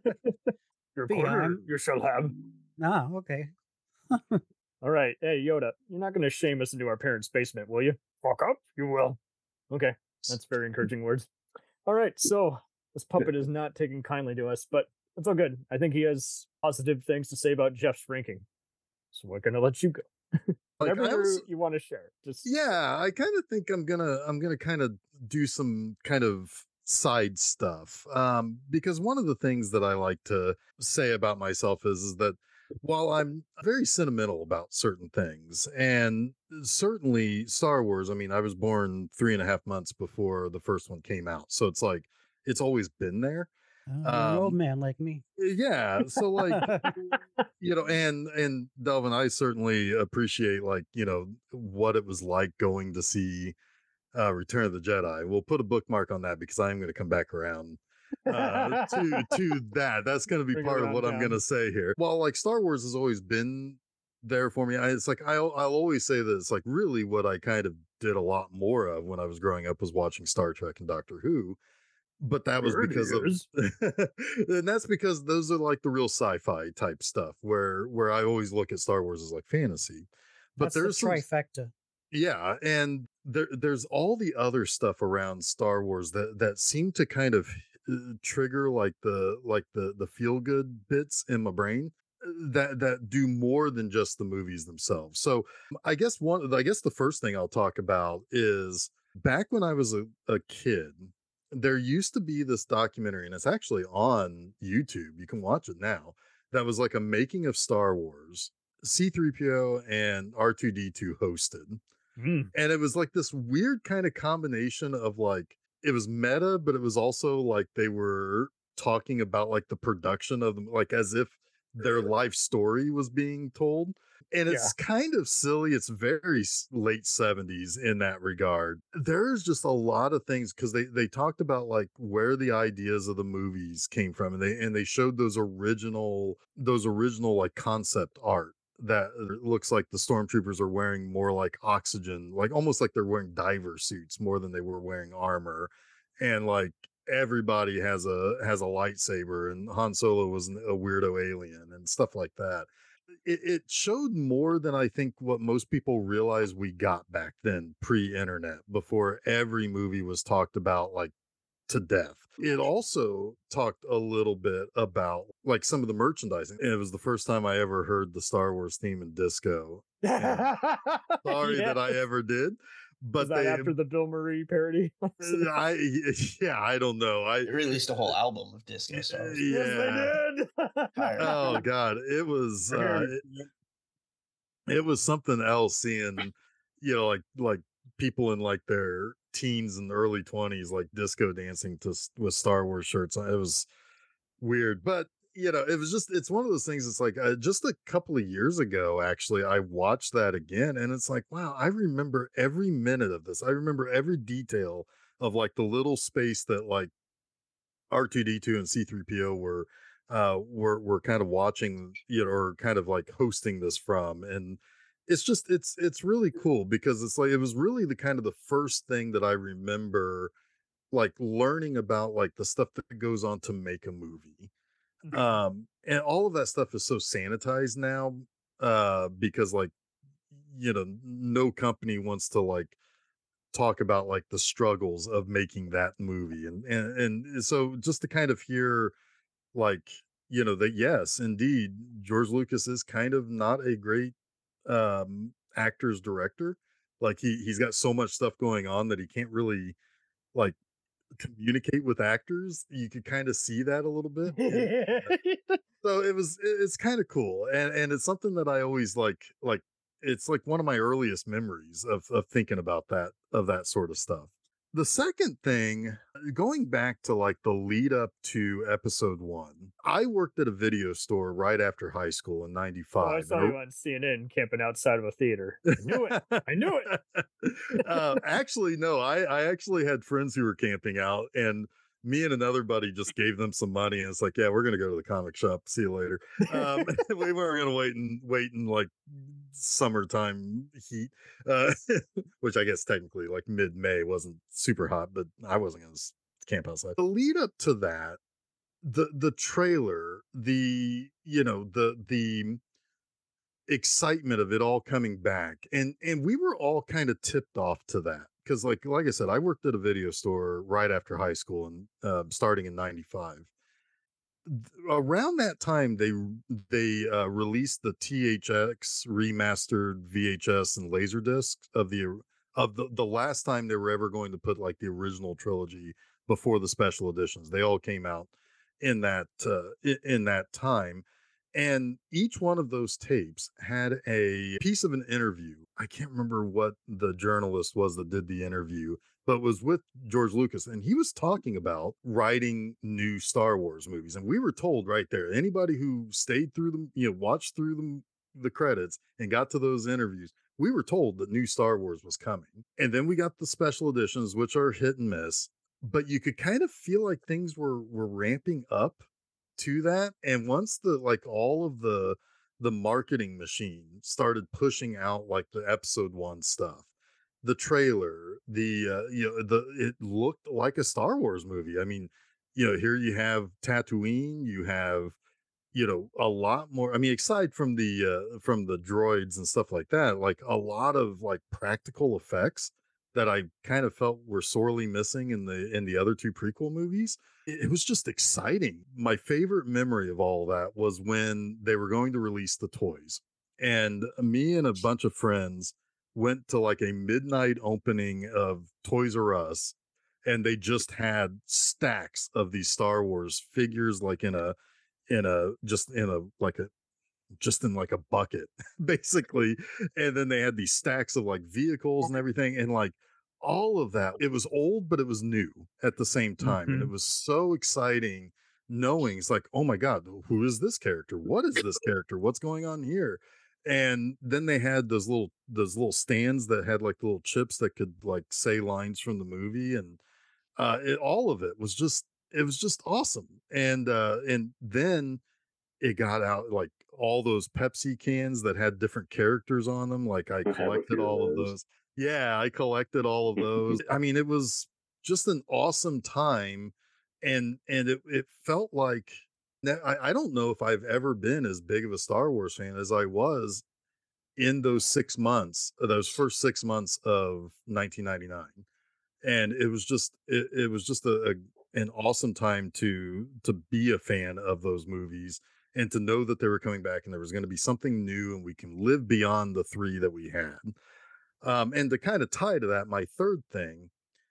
Your But yeah, quarter I'm- you shall have. Ah, okay. All right. Hey, Yoda, you're not going to shame us into our parents' basement, will you? Fuck up? You will. Okay. That's very encouraging words. All right. So this puppet is not taking kindly to us, but it's all good. I think he has positive things to say about Jeff's ranking. So we're going to let you go. Like, Whatever I you- also- you want to share. Just Yeah, I kind of think I'm gonna I'm gonna kind of do some kind of side stuff. Um, because one of the things that I like to say about myself is, is that while I'm very sentimental about certain things, and certainly Star Wars, I mean, I was born three and a half months before the first one came out, so it's like it's always been there. Oh, you're an old Um, man like me. Yeah, so like you know, and and Delvin, I certainly appreciate like you know what it was like going to see uh Return of the Jedi. We'll put a bookmark on that because I'm going to come back around uh to to that. That's going to be Bring it part of around what I'm going town. to say here. Well, like Star Wars has always been there for me. I, it's like I'll I'll always say that it's like really what I kind of did a lot more of when I was growing up was watching Star Trek and Doctor Who. But that was Bird because ears. of and that's because those are like the real sci-fi type stuff where where I always look at Star Wars as like fantasy. But That's the there's some trifecta. yeah, and there there's all the other stuff around Star Wars that that seem to kind of uh, trigger like the like the the feel good bits in my brain uh, that that do more than just the movies themselves. So I guess one I guess the first thing I'll talk about is back when I was a, a kid, there used to be this documentary, and it's actually on YouTube. You can watch it now. That was like a making of Star Wars. C three P O and R two D two hosted. Mm. And it was like this weird kind of combination of like it was meta, but it was also like they were talking about like the production of them, like as if their life story was being told. And it's yeah. kind of silly. It's very late seventies in that regard. There's just a lot of things because they, they talked about like where the ideas of the movies came from. And they, and they showed those original, those original like concept art that looks like the stormtroopers are wearing more like oxygen, like almost like they're wearing diver suits more than they were wearing armor. And like everybody has a, has a lightsaber, and Han Solo was a weirdo alien and stuff like that. It, it showed more than I think what most people realize we got back then, pre-internet, before every movie was talked about like to death. It also talked a little bit about like some of the merchandising. It was the first time I ever heard the Star Wars theme in disco. Sorry yeah. that I ever did. But was that they, after the Bill Murray parody? I yeah, I don't know. I they released a whole album of disco songs. Yeah. Yes, they did. Oh God, it was uh, it, it was something else seeing, you know, like like people in like their teens and early twenties like disco dancing to with Star Wars shirts. It was weird, but you know, it was just, it's one of those things. It's like uh, just a couple of years ago, actually, I watched that again, and it's like, wow, I remember every minute of this. I remember every detail of like the little space that like R two D two and C three P O were, uh, were, were kind of watching, you know, or kind of like hosting this from. And it's just, it's, it's really cool because it's like, it was really the kind of the first thing that I remember like learning about like the stuff that goes on to make a movie. Um, and all of that stuff is so sanitized now, uh, because like, you know, no company wants to like talk about like the struggles of making that movie. And, and, and so just to kind of hear like, you know, that yes, indeed, George Lucas is kind of not a great, um, actor's director. Like he, he's got so much stuff going on that he can't really like communicate with actors. You could kind of see that a little bit. And, uh, so it was it's kind of cool, and and it's something that I always like like it's like one of my earliest memories of of thinking about that of that sort of stuff. The second thing, going back to like the lead up to episode one, I worked at a video store right after high school in ninety-five. Oh, I saw you on C N N camping outside of a theater. I knew it. I knew it. uh, actually, no, I, I actually had friends who were camping out, and me and another buddy just gave them some money, and it's like, yeah, we're going to go to the comic shop. See you later. Um, we weren't going to wait and wait in like summertime heat, uh, which I guess technically like mid-May wasn't super hot, but I wasn't going to camp outside. The lead up to that, the the trailer, the you know the the excitement of it all coming back, and and we were all kind of tipped off to that. Because like like I said, I worked at a video store right after high school and uh, starting in ninety-five. Around that time, they they uh, released the T H X remastered V H S and Laserdisc of the of the the last time they were ever going to put like the original trilogy before the special editions. They all came out in that uh, in that time. And each one of those tapes had a piece of an interview. I can't remember what the journalist was that did the interview, but was with George Lucas. And he was talking about writing new Star Wars movies. And we were told right there, anybody who stayed through them, you know, watched through them, the credits and got to those interviews, we were told that new Star Wars was coming. And then we got the special editions, which are hit and miss, but you could kind of feel like things were, were ramping up to that. And once the like all of the the marketing machine started pushing out like the episode one stuff, the trailer, the uh, you know the it looked like a Star Wars movie. I mean, you know, here you have Tatooine, you have you know a lot more. I mean, aside from the uh, from the droids and stuff like that, like a lot of like practical effects that I kind of felt were sorely missing in the in the other two prequel movies. It was just exciting. My favorite memory of all of that was when they were going to release the toys. And me and a bunch of friends went to like a midnight opening of Toys R Us, and they just had stacks of these Star Wars figures, like in a, in a, just in a, like a, just in like a bucket, basically. And then they had these stacks of like vehicles and everything. And like, all of that, it was old, but it was new at the same time. Mm-hmm. And it was so exciting knowing it's like, oh my God, who is this character? What is this character? What's going on here? And then they had those little those little stands that had like little chips that could like say lines from the movie, and uh it, all of it was just it was just awesome. And uh and then it got out like all those Pepsi cans that had different characters on them. Like I I have a collected few of all of those. those. Yeah, I collected all of those. I mean, it was just an awesome time, and and it it felt like now, I, I don't know if I've ever been as big of a Star Wars fan as I was in those six months, uh, those first six months of nineteen ninety-nine. And it was just it, it was just a, a an awesome time to to be a fan of those movies, and to know that they were coming back and there was going to be something new and we can live beyond the three that we had. Um, and to kind of tie to that, my third thing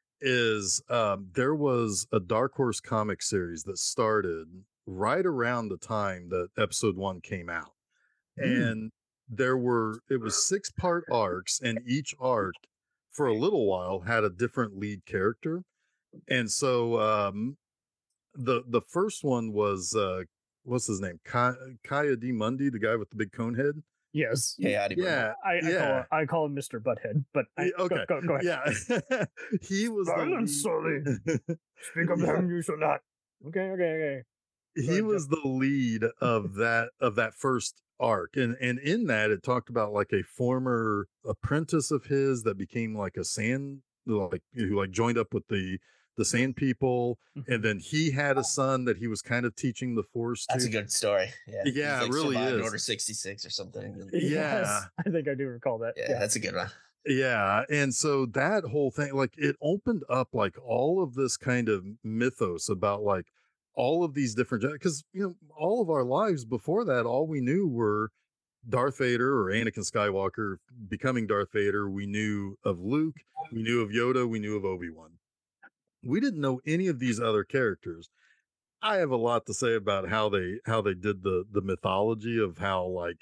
is um, there was a Dark Horse comic series that started right around the time that episode one came out. Mm. And there were, it was six part arcs, and each arc for a little while had a different lead character. And so um, the, the first one was, uh, what's his name? Ki- Kaya D. Mundy, the guy with the big cone head. Yes. Yeah, Yeah. I, I, yeah. call, I call him Mister Butthead, but I, Yeah, go- okay. go, go, ahead. Yeah. He was the Silence, Sully. lead- Speak of him, you shall not. Okay, okay, okay. he ahead, was the lead of that of that first arc, and and in that it talked about like a former apprentice of his that became like a sand like who like joined up with the the sand people, and then he had a son that he was kind of teaching the force to. That's a good story. Yeah, He's, Yeah, it like, really survived is. Order sixty-six or something. and- Yeah. Yes, I think I do recall that. yeah, that's a good one. Yeah, and so that whole thing, like, it opened up like all of this kind of mythos about like all of these different, because you know, all of our lives before that, all we knew were Darth Vader or Anakin Skywalker becoming Darth Vader. We knew of Luke, we knew of Yoda, we knew of Obi-Wan. We didn't know any of these other characters. I have a lot to say about how they how they did the the mythology of how like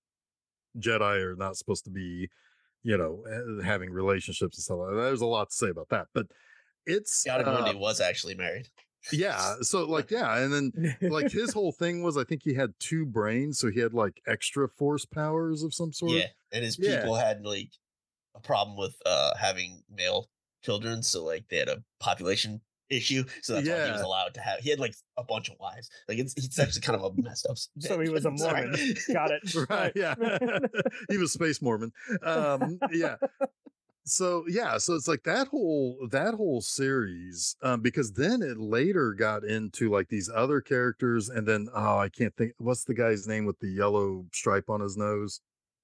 Jedi are not supposed to be, you know, eh, having relationships and stuff like that. There's a lot to say about that, but it's Yana uh, Mundi was actually married. yeah. So like, yeah. And then like his whole thing was, I think he had two brains. So he had like extra force powers of some sort. Yeah, and his Yeah. people had like a problem with uh having male children, so like they had a population issue, so that's why he was Yeah. allowed to have. He had like a bunch of wives. Like it's it's actually kind of a messed up. So he was a Sorry. Mormon. Got it. Right. Yeah. He was Space Mormon. Um, yeah. So yeah, so it's like that whole that whole series, um, because then it later got into like these other characters, and then oh, I can't think what's the guy's name with the yellow stripe on his nose.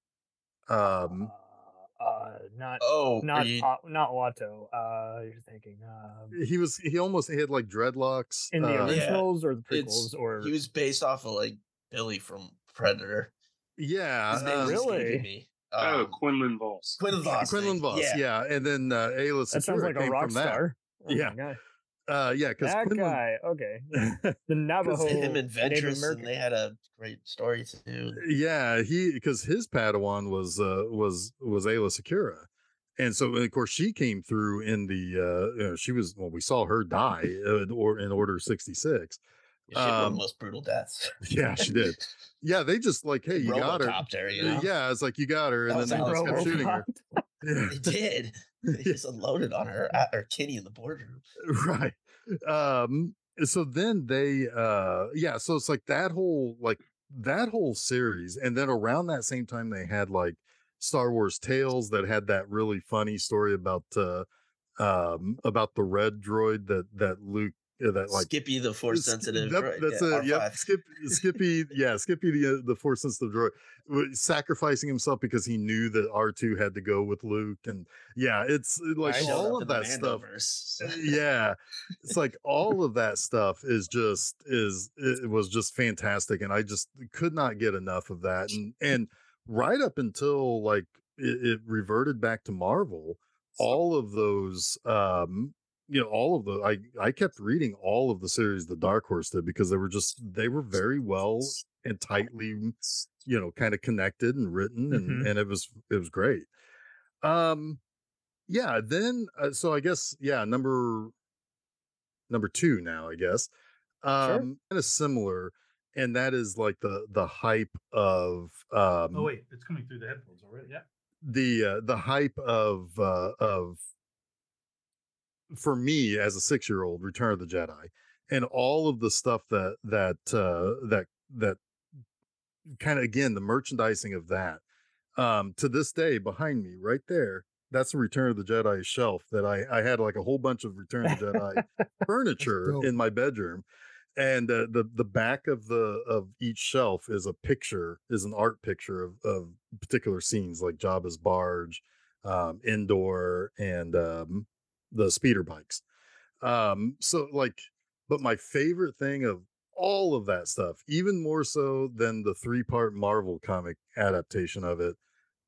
Um, Uh, not Oh, are not you- uh, not Watto. Uh, you're thinking um, he was he almost he had like dreadlocks in the uh, originals or the it's prequels, or he was based off of like Billy from Predator. Yeah, His name um, was escaping really? me. Oh, Um, Quinlan Voss. Quinlan Voss. Quinlan thank- Voss, yeah. and then uh, Ayla that sounds Secura like a came rock from that. star. Oh my Yeah. God. Uh, yeah, because That Quinlan, guy. Okay, yeah. The Navajo him and Native Ventress, American. and they had a great story too. yeah, he because his Padawan was uh, was was Ayla Secura, and so of course she came through in the uh, you know, she was well, we saw her die uh, or in Order sixty-six. She had one of Um, the most brutal deaths. Yeah, she did. Yeah, they just like, hey, you got her. Robocoped her, you know? Yeah, it's like you got her, and That then was they just kept shooting her. Robocop. Yeah. They did. They just unloaded on her at her kitty in the boardroom. Right. Um so then they uh yeah, so it's like that whole like that whole series, and then around that same time they had like Star Wars Tales that had that really funny story about uh um about the red droid that that Luke uh, that like Skippy, the force Sk- sensitive. Yep, droid, that's yeah, it. R Yep, five. Skip, Skippy. Yeah, Skippy, the uh, the force sensitive droid, w- sacrificing himself because he knew that R two had to go with Luke, and yeah, it's uh, like I showed all up of in the that stuff. Mandoverse. Yeah, it's like all of that stuff is just is it was just fantastic, and I just could not get enough of that, and and right up until like it, it reverted back to Marvel, all of those um you know all of the I I kept reading all of the series the Dark Horse did, because they were just they were very well and tightly, you know, kind of connected and written, and Mhm. and it was it was great. Um yeah, then uh, so I guess yeah, number number two now, I guess. Sure. Um kind of similar and that is like the the hype of um Oh wait, it's coming through the headphones already. Yeah. the uh, the hype of uh of for me as a six year old, Return of the Jedi, and all of the stuff that that uh that that kind of, again, the merchandising of that, um to this day behind me right there, that's a Return of the Jedi shelf that I I had like a whole bunch of Return of the Jedi furniture dope. in my bedroom. And uh, the the back of the of each shelf is a picture, is an art picture of of particular scenes like Jabba's barge, um, Endor, and um, the speeder bikes. Um, so like, but my favorite thing of all of that stuff, even more so than the three part Marvel comic adaptation of it,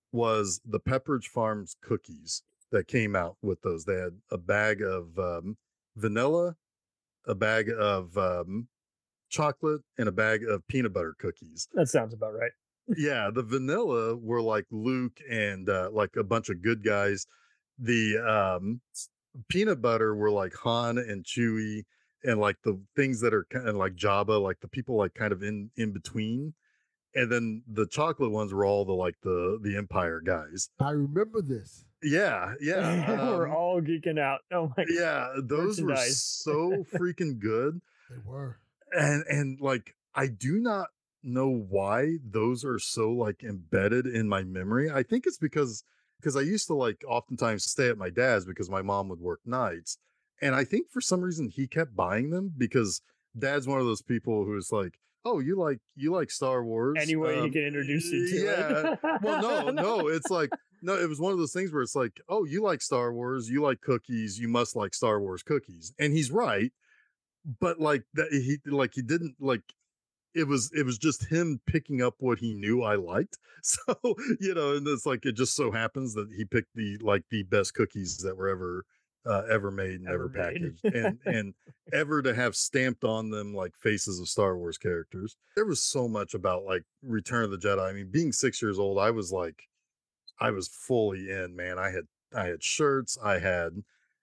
was the Pepperidge Farms cookies that came out with those. They had a bag of um, vanilla, a bag of um, chocolate, and a bag of peanut butter cookies. That sounds about right. Yeah, the vanilla were like Luke and uh, like a bunch of good guys. The um, peanut butter were like Han and Chewie, and like the things that are kind of like Jabba, like the people like kind of in in between. And then the chocolate ones were all the like the the Empire guys. I remember this. Yeah, yeah. We're um, all geeking out. Oh my god. yeah, those were Merchandise. so freaking good. They were. And and like I do not know why those are so like embedded in my memory. I think it's because because I used to like oftentimes stay at my dad's because my mom would work nights. And I think for some reason he kept buying them because dad's one of those people who's like, oh, you like you like Star Wars. Any way he Um, can introduce you to yeah. it. Well, no, no, it's like no, it was one of those things where it's like, oh, you like Star Wars, you like cookies, you must like Star Wars cookies. And he's right, but like that he like he didn't like it was it was just him picking up what he knew I liked. So, you know, and it's like it just so happens that he picked the like the best cookies that were ever uh, ever made and ever, Ever made. packaged and and ever to have stamped on them like faces of Star Wars characters. There was so much about like Return of the Jedi. I mean, being six years old, I was like I was fully in, man. I had I had shirts, I had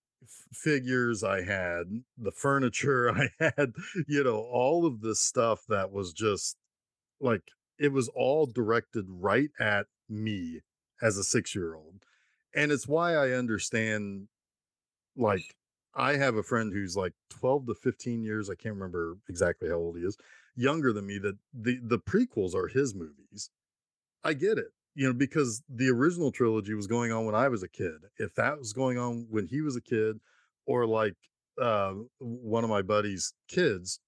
f- figures, I had the furniture, I had, you know, all of this stuff that was just like it was all directed right at me as a six-year-old. And it's why I understand, like, I have a friend who's like twelve to fifteen years, I can't remember exactly how old he is, younger than me, that the the prequels are his movies. I get it, you know, because the original trilogy was going on when I was a kid. If that was going on when he was a kid, or like uh, one of my buddy's kids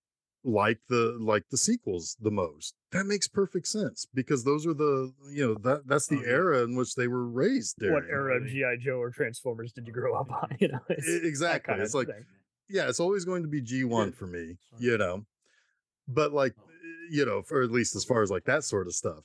like the like the sequels the most, that makes perfect sense because those are the you know that that's the Oh, yeah. era in which they were raised during. What era of G I Joe or Transformers did you grow up on? You know, it's E- that exactly. kind It's of like thing. yeah, it's always going to be G one for me, you know. But like you know, for at least as far as like that sort of stuff.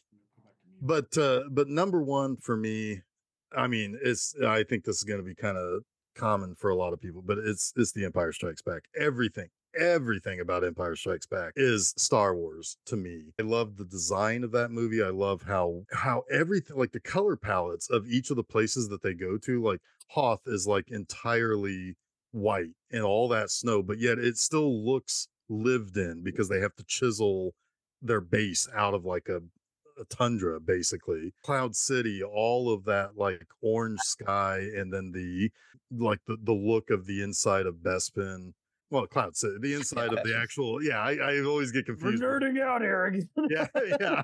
But uh but number one for me, I mean, it's I think this is going to be kind of common for a lot of people, but it's it's The Empire Strikes Back. Everything everything about Empire Strikes Back is Star Wars to me. I love the design of that movie. I love how how everything, like the color palettes of each of the places that they go to, like Hoth is like entirely white and all that snow, but yet it still looks lived in because they have to chisel their base out of like a, a tundra, basically. Cloud City, all of that like orange sky, and then the like the, the look of the inside of Bespin. Well, Cloud City, the inside of the actual, yeah, I, I always get We're confused. nerding out, Eric. Yeah, yeah.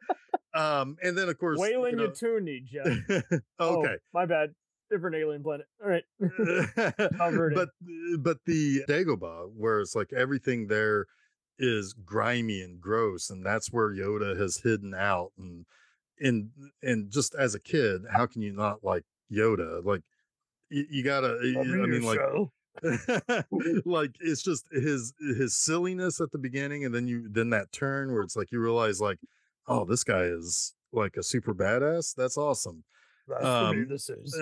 um, and then of course, Wayland you know, Yutuni, Jeff. okay. Oh, my bad. Different alien planet. All right. Covered it. but but the Dagobah, where it's like everything there is grimy and gross, and that's where Yoda has hidden out. And and and just as a kid, how can you not like Yoda? Like you, you gotta. I mean, like. Like it's just his his silliness at the beginning, and then you then that turn where it's like you realize like, oh, this guy is like a super badass. That's awesome. That's for me, Um, this is.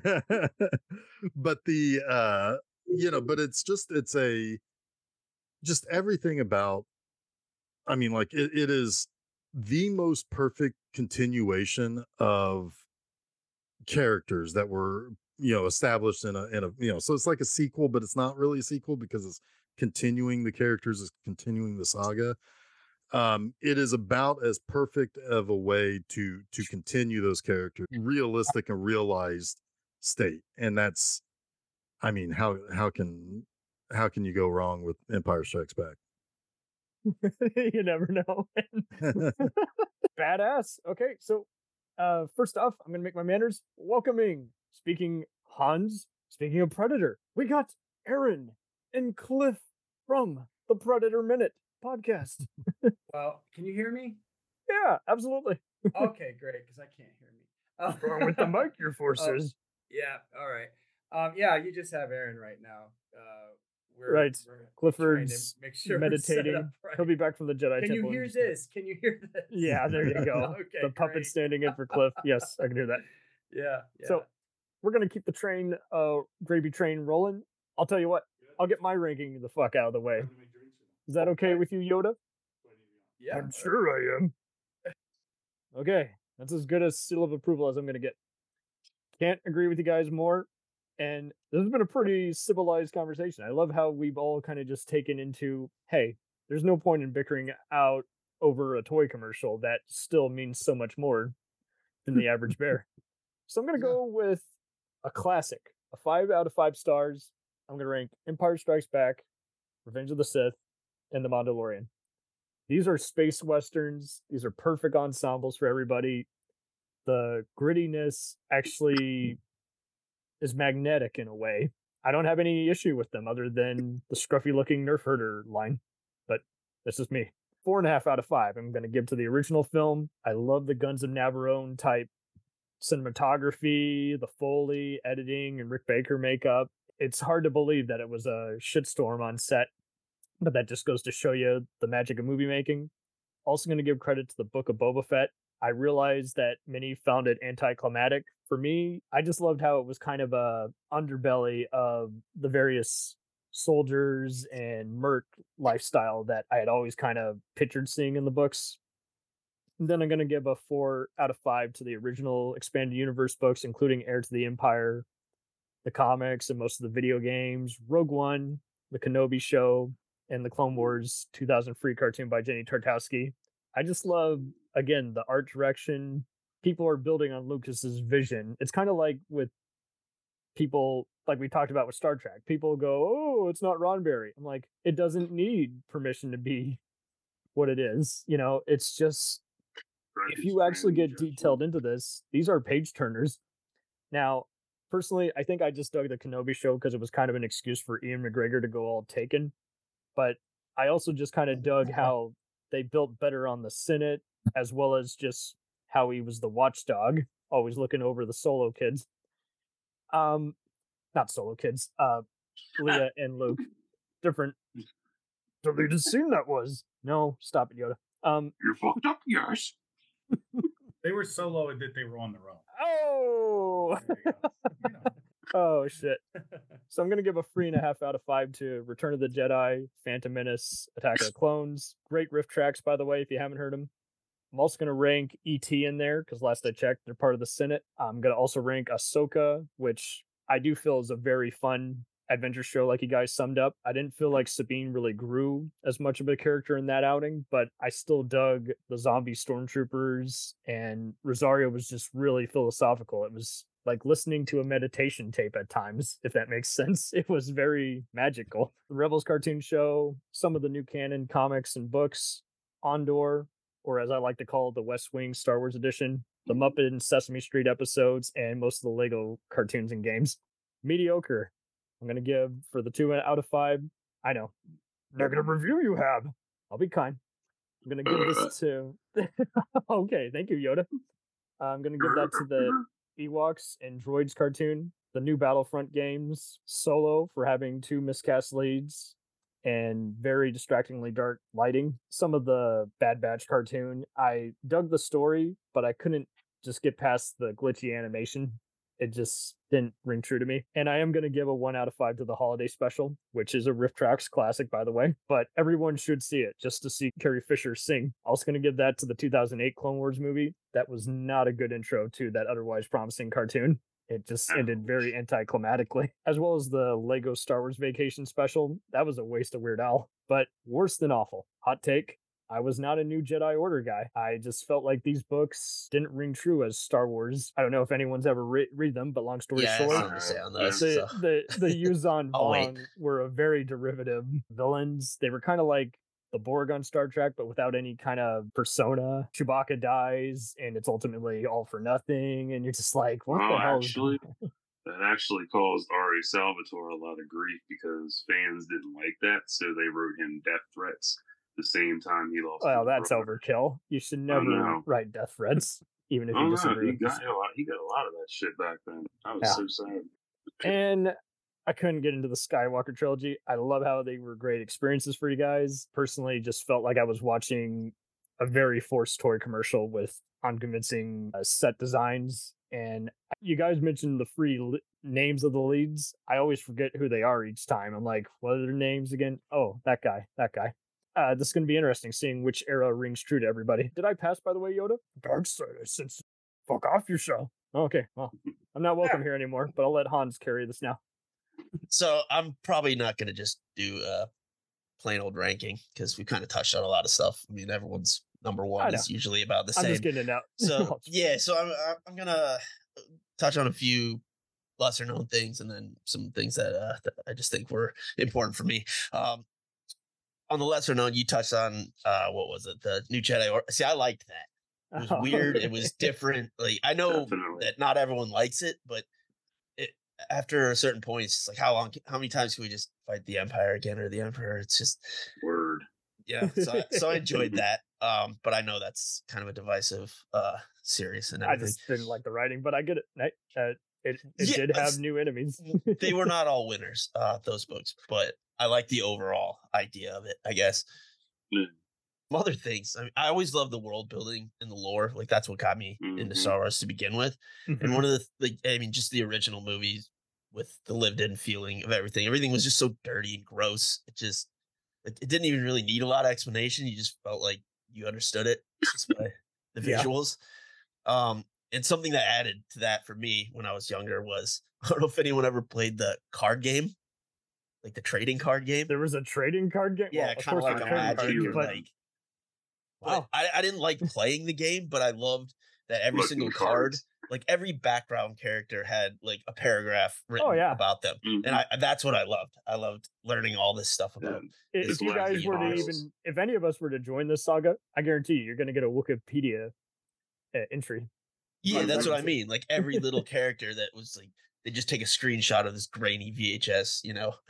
but the uh you know, but it's just it's a just everything about. I mean, like it, it is the most perfect continuation of characters that were you know established in a in a you know so it's like a sequel, but it's not really a sequel because it's continuing the characters, it's continuing the saga. Um, it is about as perfect of a way to to continue those characters, realistic and realized state, and that's, I mean, how how can how can you go wrong with Empire Strikes Back? You never know. Badass. Okay, so uh first off, I'm gonna make my manners welcoming. Speaking Hans, speaking of Predator, we got Aaron and Cliff from the Predator Minute podcast. Well, can you hear me? Yeah, absolutely. Okay, great, because I can't hear me. What's wrong with the mic, your forces? Oh, yeah, all right. Um, yeah, you just have Aaron right now. Uh, we're, Right. we're trying to Clifford's make sure we're set meditating. up right. He'll be back from the Jedi Can you Temple. hear in- this? Can you hear this? Yeah, there you go. Okay, the puppet great. standing in for Cliff. Yes, I can hear that. Yeah, yeah. So we're gonna keep the train, uh, gravy train rolling. I'll tell you what. I'll get my ranking the fuck out of the way. Is that okay with you, Yoda? yeah, I'm sure I am. Okay, that's as good a seal of approval as I'm gonna get. Can't agree with you guys more. And this has been a pretty civilized conversation. I love how we've all kind of just taken into, hey, there's no point in bickering out over a toy commercial that still means so much more than the average bear. So I'm gonna go with a classic, a five out of five stars. I'm gonna rank Empire Strikes Back, Revenge of the Sith, and The Mandalorian. These are space westerns. These are perfect ensembles for everybody. The grittiness actually is magnetic in a way. I don't have any issue with them other than the scruffy looking Nerf herder line, but that's just me. Four and a half out of five I'm going to give to the original film. I love the Guns of Navarone type cinematography, the Foley, editing, and Rick Baker makeup. It's hard to believe that it was a shitstorm on set, but that just goes to show you the magic of movie making. Also going to give credit to the Book of Boba Fett. I realized that many found it anticlimactic. For me, I just loved how it was kind of a underbelly of the various soldiers and merc lifestyle that I had always kind of pictured seeing in the books. And then I'm going to give a four out of five to the original expanded universe books, including Heir to the Empire, the comics, and most of the video games, Rogue One, the Kenobi show, and the Clone Wars two thousand free cartoon by Jenny Tartowski. I just love, again, the art direction. People are building on Lucas's vision. It's kind of like with people, like we talked about with Star Trek. People go, oh, it's not Roddenberry. I'm like, it doesn't need permission to be what it is. You know, it's just, if you actually get detailed into this, these are page turners. Now, personally, I think I just dug the Kenobi show because it was kind of an excuse for Ian McGregor to go all Taken. But I also just kind of dug how they built better on the Senate, as well as just how he was the watchdog, always looking over the Solo kids. Um, not Solo kids, uh, Leia and Luke. Different deleted scene that was. No, stop it, Yoda. Um, You're fucked up, yes. They were so low that they were on their own. Oh! Oh, shit. So I'm going to give a three and a half out of five to Return of the Jedi, Phantom Menace, Attack of the Clones. Great riff tracks, by the way, if you haven't heard them. I'm also going to rank E T in there, because last I checked, they're part of the Senate. I'm going to also rank Ahsoka, which I do feel is a very fun adventure show, like you guys summed up. I didn't feel like Sabine really grew as much of a character in that outing, but I still dug the zombie stormtroopers, and Rosario was just really philosophical. It was like listening to a meditation tape at times, if that makes sense. It was very magical. The Rebels cartoon show, some of the new canon comics and books, Andor, or as I like to call it, the West Wing Star Wars edition, the Muppet and Sesame Street episodes, and most of the Lego cartoons and games. Mediocre. I'm going to give for the two out of five. I know. Negative review you have. I'll be kind. I'm going to give this to... Okay, thank you, Yoda. I'm going to give that to the Ewoks and Droids cartoon, the new Battlefront games, Solo for having two miscast leads, and very distractingly dark lighting. Some of the Bad Batch cartoon, I dug the story, but I couldn't just get past the glitchy animation. It just didn't ring true to me. And I am going to give a one out of five to the holiday special, which is a Riff Tracks classic, by the way. But everyone should see it just to see Carrie Fisher sing. Also going to give that to the two thousand eight Clone Wars movie. That was not a good intro to that otherwise promising cartoon. It just ended very anticlimactically. As well as the Lego Star Wars Vacation special. That was a waste of Weird Al. But worse than awful. Hot take. I was not a New Jedi Order guy. I just felt like these books didn't ring true as Star Wars. I don't know if anyone's ever re- read them, but long story Yeah, short, something to say on those, the, so. the the Yuzan I'll wait. Vong were a very derivative villains. They were kind of like the Borg on Star Trek, but without any kind of persona. Chewbacca dies, and it's ultimately all for nothing, and you're just like, what Well, the hell? actually, is going that actually caused Ari Salvatore a lot of grief because fans didn't like that, so they wrote him death threats the same time he lost. Well, his that's brother. overkill. You should I never know. write death threats, even if Oh you no, disagree he with got this. a lot. He got a lot of that shit back then. I was Yeah. so sad. And I couldn't get into the Skywalker trilogy. I love how they were great experiences for you guys. Personally, just felt like I was watching a very forced toy commercial with unconvincing uh, set designs. And you guys mentioned the free li- names of the leads. I always forget who they are each time. I'm like, what are their names again? Oh, that guy, that guy. Uh, this is going to be interesting seeing which era rings true to everybody. Did I pass, by the way, Yoda? Dark side, I sense. Fuck off your show. Okay, well, I'm not welcome here anymore, but I'll let Hans carry this now. So I'm probably not going to just do uh, plain old ranking because we kind of touched on a lot of stuff. I mean, everyone's number I one know. is usually about the I'm same. just getting it out. So yeah, so I'm I'm- I'm gonna touch on a few lesser known things and then some things that, uh, that I just think were important for me. Um, on the lesser known, you touched on uh, what was it? The New Jedi. Or see, I liked that. It was Oh, weird. It okay. was different. Like I know Definitely. that not everyone likes it, but it after a certain point, it's just like how long, how many times can we just fight the Empire again or the Emperor? It's just Word. yeah. So I, so I enjoyed that. Um, but I know that's kind of a divisive uh series and I everything. just didn't like the writing, but I get it. I- Uh, it it Yeah, did it's- have new enemies. They were not all winners, uh, those books, but I like the overall idea of it, I guess. Yeah. Some other things. I mean, I always love the world building and the lore. Like that's what got me into Mhm. Star Wars to begin with. And one of the like, I mean, just the original movies with the lived-in feeling of everything. Everything was just so dirty and gross. It just, it, it didn't even really need a lot of explanation. You just felt like you understood it just by the Yeah. visuals. Um, and something that added to that for me when I was younger was I don't know if anyone ever played the card game, like the trading card game. There was a trading card game. Yeah, Well, of kind of course like there's a trading Magic, card you game, or but like. wow, But I, I didn't like playing the game, but I loved that every Looking single at card, cards. like every background character had like a paragraph written Oh, yeah. about them, Mhm. and I that's what I loved. I loved learning all this stuff Yeah. about. I- It's if you guys wacky were to files. even, if any of us were to join this saga, I guarantee you, you're going to get a Wikipedia uh, entry. Yeah, Right, that's what I right. mean. Like every little character that was like they just take a screenshot of this grainy V H S, you know,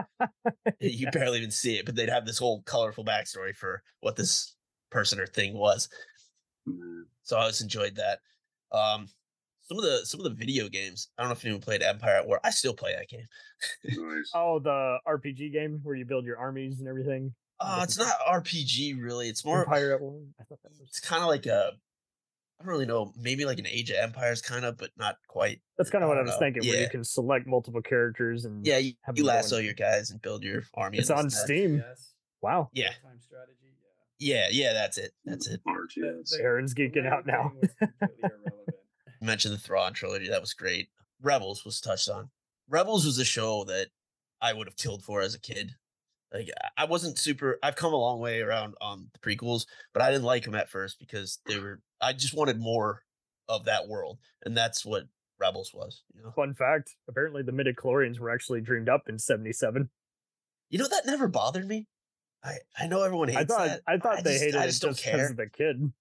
you Yeah. barely even see it, but they'd have this whole colorful backstory for what this person or thing was. Yeah. So I always enjoyed that. Um, some of the some of the video games. I don't know if anyone played Empire at War. I still play that game. Nice. Oh, the R P G game where you build your armies and everything. Uh, it's not R P G really. It's more. Empire at War. I thought that was. It's kind of like a. I don't really know. Maybe like an Age of Empires, kind of, but not quite. That's kind of what I don't was know. thinking. Where Yeah. you can select multiple characters and Yeah, you, have you them go lasso in- your guys and build your army. It's and on this and that. Steam. Yes. Wow, Yeah, Time strategy. Yeah. yeah, yeah. That's it. That's it. R T S. The- Aaron's the geeking out land now. thing was completely irrelevant. You mentioned the Thrawn trilogy. That was great. Rebels was touched on. Rebels was a show that I would have killed for as a kid. Like I wasn't super. I've come a long way around on the prequels, but I didn't like them at first because they were. I just wanted more of that world, and that's what Rebels was. You know. Fun fact: apparently, the midichlorians were actually dreamed up in seventy-seven. You know that never bothered me. I I know everyone hates I thought that. I thought they just, hated I it just just don't because care. of the kid.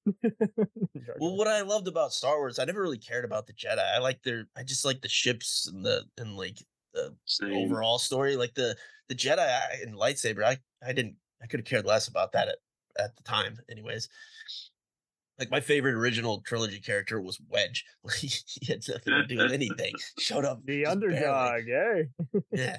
Well, what I loved about Star Wars, I never really cared about the Jedi. I like their, I just like the ships and the and like the Same. overall story. Like the the Jedi I- and lightsaber, I I didn't, I could have cared less about that at at the time, anyways. Like my favorite original trilogy character was Wedge. he had nothing to do with anything. Showed up the just barely. underdog, eh? Yeah.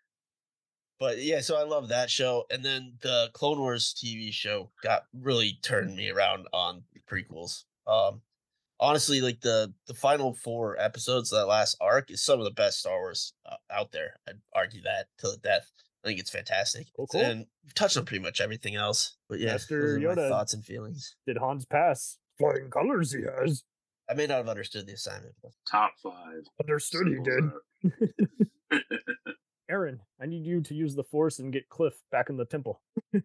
But yeah, so I love that show. And then the Clone Wars T V show got really turned me around on the prequels. Um honestly, like the the final four episodes of that last arc is some of the best Star Wars uh, out there. I'd argue that till the death. I think it's fantastic. Cool, cool. And we've touched on pretty much everything else. But yeah, Master those are my Yoda. thoughts and feelings. Did Hans pass? Flying colors he has. I may not have understood the assignment. But Top five. Understood he Simple did. as that. Aaron, I need need you to use the Force and get Cliff back in the temple.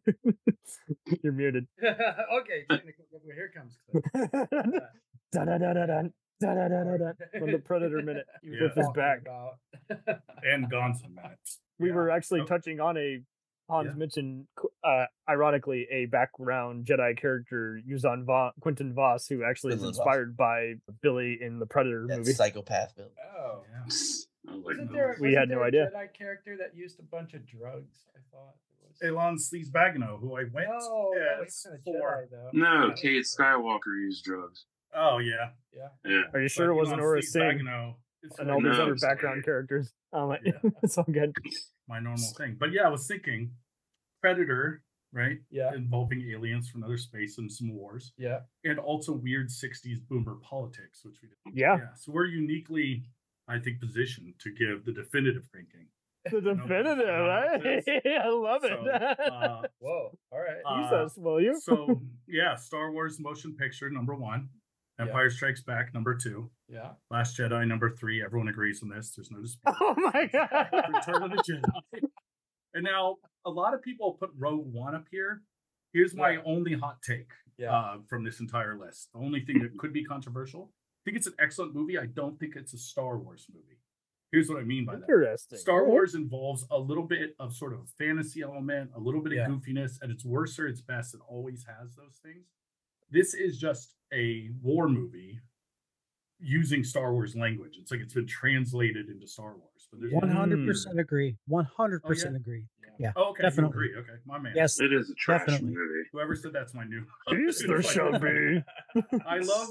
You're muted. Okay, here comes Cliff. Da-da-da-da-dun, da-da-da-da-dun. From the Predator minute, You Cliff were is talking back. about. And Gonzo minute. We Yeah. were actually Oh. touching on a Hans Yeah. mentioned, uh, ironically, a background Jedi character, Yuzan Va- Quentin Voss, who actually is Quinlan Vos. inspired by Billy in the Predator That movie. psychopath Bill. Oh. I was like, Wasn't no. there, We wasn't had no there a idea. Jedi character that used a bunch of drugs, I thought. It was... Elon Sleaze-Bagano, who I went No, no, as he's not a for. Jedi, though. No, Yeah. Kate Skywalker used drugs. Oh, yeah. Yeah. Yeah. Are you sure But it wasn't Elon Aura Singh Sleaze-Bagano is and all like these No, other it's background like- characters? I'm like, Yeah. it's all good. my normal thing. But yeah, I was thinking Predator, right? Yeah. Involving aliens from other space and some wars. Yeah. And also weird sixties boomer politics, which we did. Yeah. Yeah. So we're uniquely, I think, positioned to give the definitive ranking. The definitive, right? I love it. So, uh, Whoa. All right. uh, Use us, will you? so yeah, Star Wars motion picture number one, Yeah. Empire Strikes Back number two, Yeah. Last Jedi number three. Everyone agrees on this. There's no dispute. Oh my god. Return of the Jedi. And now a lot of people put Rogue One up here. Here's my Yeah. only hot take Yeah. uh, from this entire list. The only thing that could be controversial. I think it's an excellent movie. I don't think it's a Star Wars movie. Here's what I mean by that. Interesting. Star Okay. Wars involves a little bit of sort of fantasy element, a little bit of Yeah. goofiness, and it's worse or it's best. It always has those things. This is just a war movie using Star Wars language. It's like it's been translated into Star Wars. But there's One hundred percent agree. One hundred percent Oh, agree. Yeah. Oh, okay, definitely. you agree. Okay, my man. Yes. It is a trash Definitely. movie. Whoever said that's my new. Peace there shall be. I love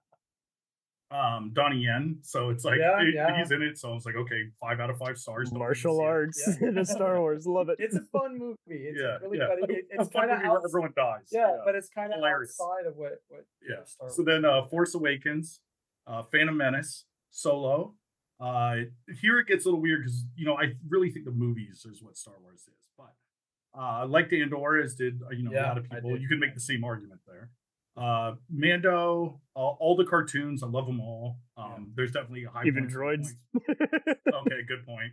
um Donnie Yen, so it's like Yeah, it- yeah. he's in it. So I was like, okay, five out of five stars. Don't Martial need to see it. arts Yeah. in the Star Wars. Love it. It's a fun movie. It's Yeah, really yeah. funny. It, A it's fun kind of movie where everyone dies. Yeah, but it's kind of Hilarious. outside of what what Yeah. Star So Wars then, is. uh, Force Awakens, uh, Phantom Menace, Solo. Uh, here it gets a little weird because you know I really think the movies is what Star Wars is, but uh, like the Andor as did uh, you know a Yeah, lot of I people. did. You can make the same argument there. Uh, Mando, uh, all the cartoons, I love them all. Um, There's definitely a high Even point for droids. points. Okay, good point.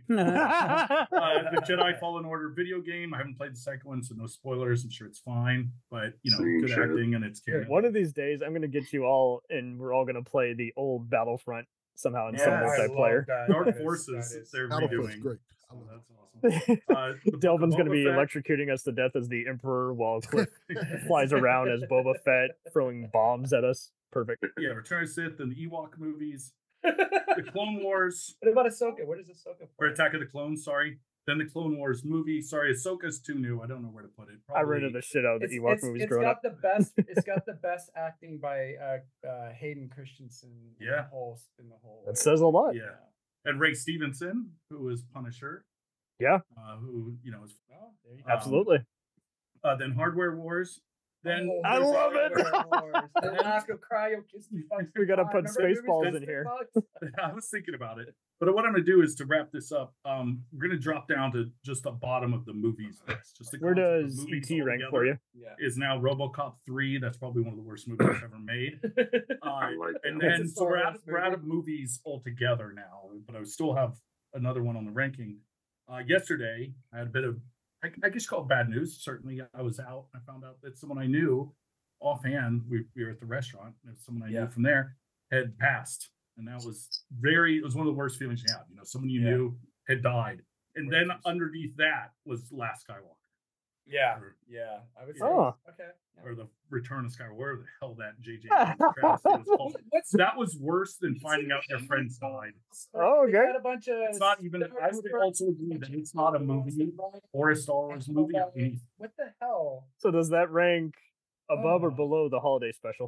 Uh, the Jedi Fallen Order video game. I haven't played the second one, so no spoilers. I'm sure it's fine, but you know, Same good shit. acting and it's canon. One of these days, I'm gonna get you all, and we're all gonna play the old Battlefront somehow in some Yes. I multiplayer. that. Dark That is- Forces. that is- They're Battlefront's redoing. great. I So love it. that's awesome. Uh, the Book of Delvin's gonna Boba be Fett. electrocuting us to death as the Emperor, while Cliff flies around as Boba Fett, throwing bombs at us. Perfect. Yeah, Return of the Sith and the Ewok movies. The Clone Wars What about Ahsoka? What is Ahsoka or for? Attack of the Clones. Sorry. Then the Clone Wars movie. Sorry, Ahsoka's too new. I don't know where to put it. I rented the shit out of the It's, Ewok it's, movies it's growing got up. the best. It's got the best acting by uh, uh, Hayden Christensen. In Yeah. the whole in the whole. That says a lot. Yeah. And Ray Stevenson, who was Punisher. Yeah. Uh, who you know is Oh, there you go. Um, Absolutely. uh, then Hardware Wars. Then Oh, I there's love it. Hardware Wars. The lack of cryo kiss me fucks We gotta me put fine. Remember Spaceballs Movies in here. Fucks? I was thinking about it. But what I'm going to do is to wrap this up. Um, we're going to drop down to just the bottom of the movies list. Just the Where concept of does E movies T rank altogether for you? Yeah. Is now RoboCop three. That's probably one of the worst movies ever made. Uh, I like and that. then It's a so we're Star out, Wars we're out movie. of movies altogether now, but I still have another one on the ranking. Uh, yesterday, I had a bit of, I, I guess you call it bad news. Certainly, I was out. I found out that someone I knew offhand, we, we were at the restaurant, and someone I Yeah. knew from there had passed. And that was very, it was one of the worst feelings you have. You know, someone you Yeah. knew had died. And then Right. underneath that was Last Skywalker. Yeah. Or, Yeah. I would say. Oh. Okay. Yeah. or the Return of Skywalker, whatever the hell that J J travesty was called. What's That was worse than finding out their friends died. Oh, They okay. got a bunch of. It's not even. I would also agree that it's not a movie or a Star Wars movie. or anything. What the hell? So does that rank above or Oh. below the holiday special?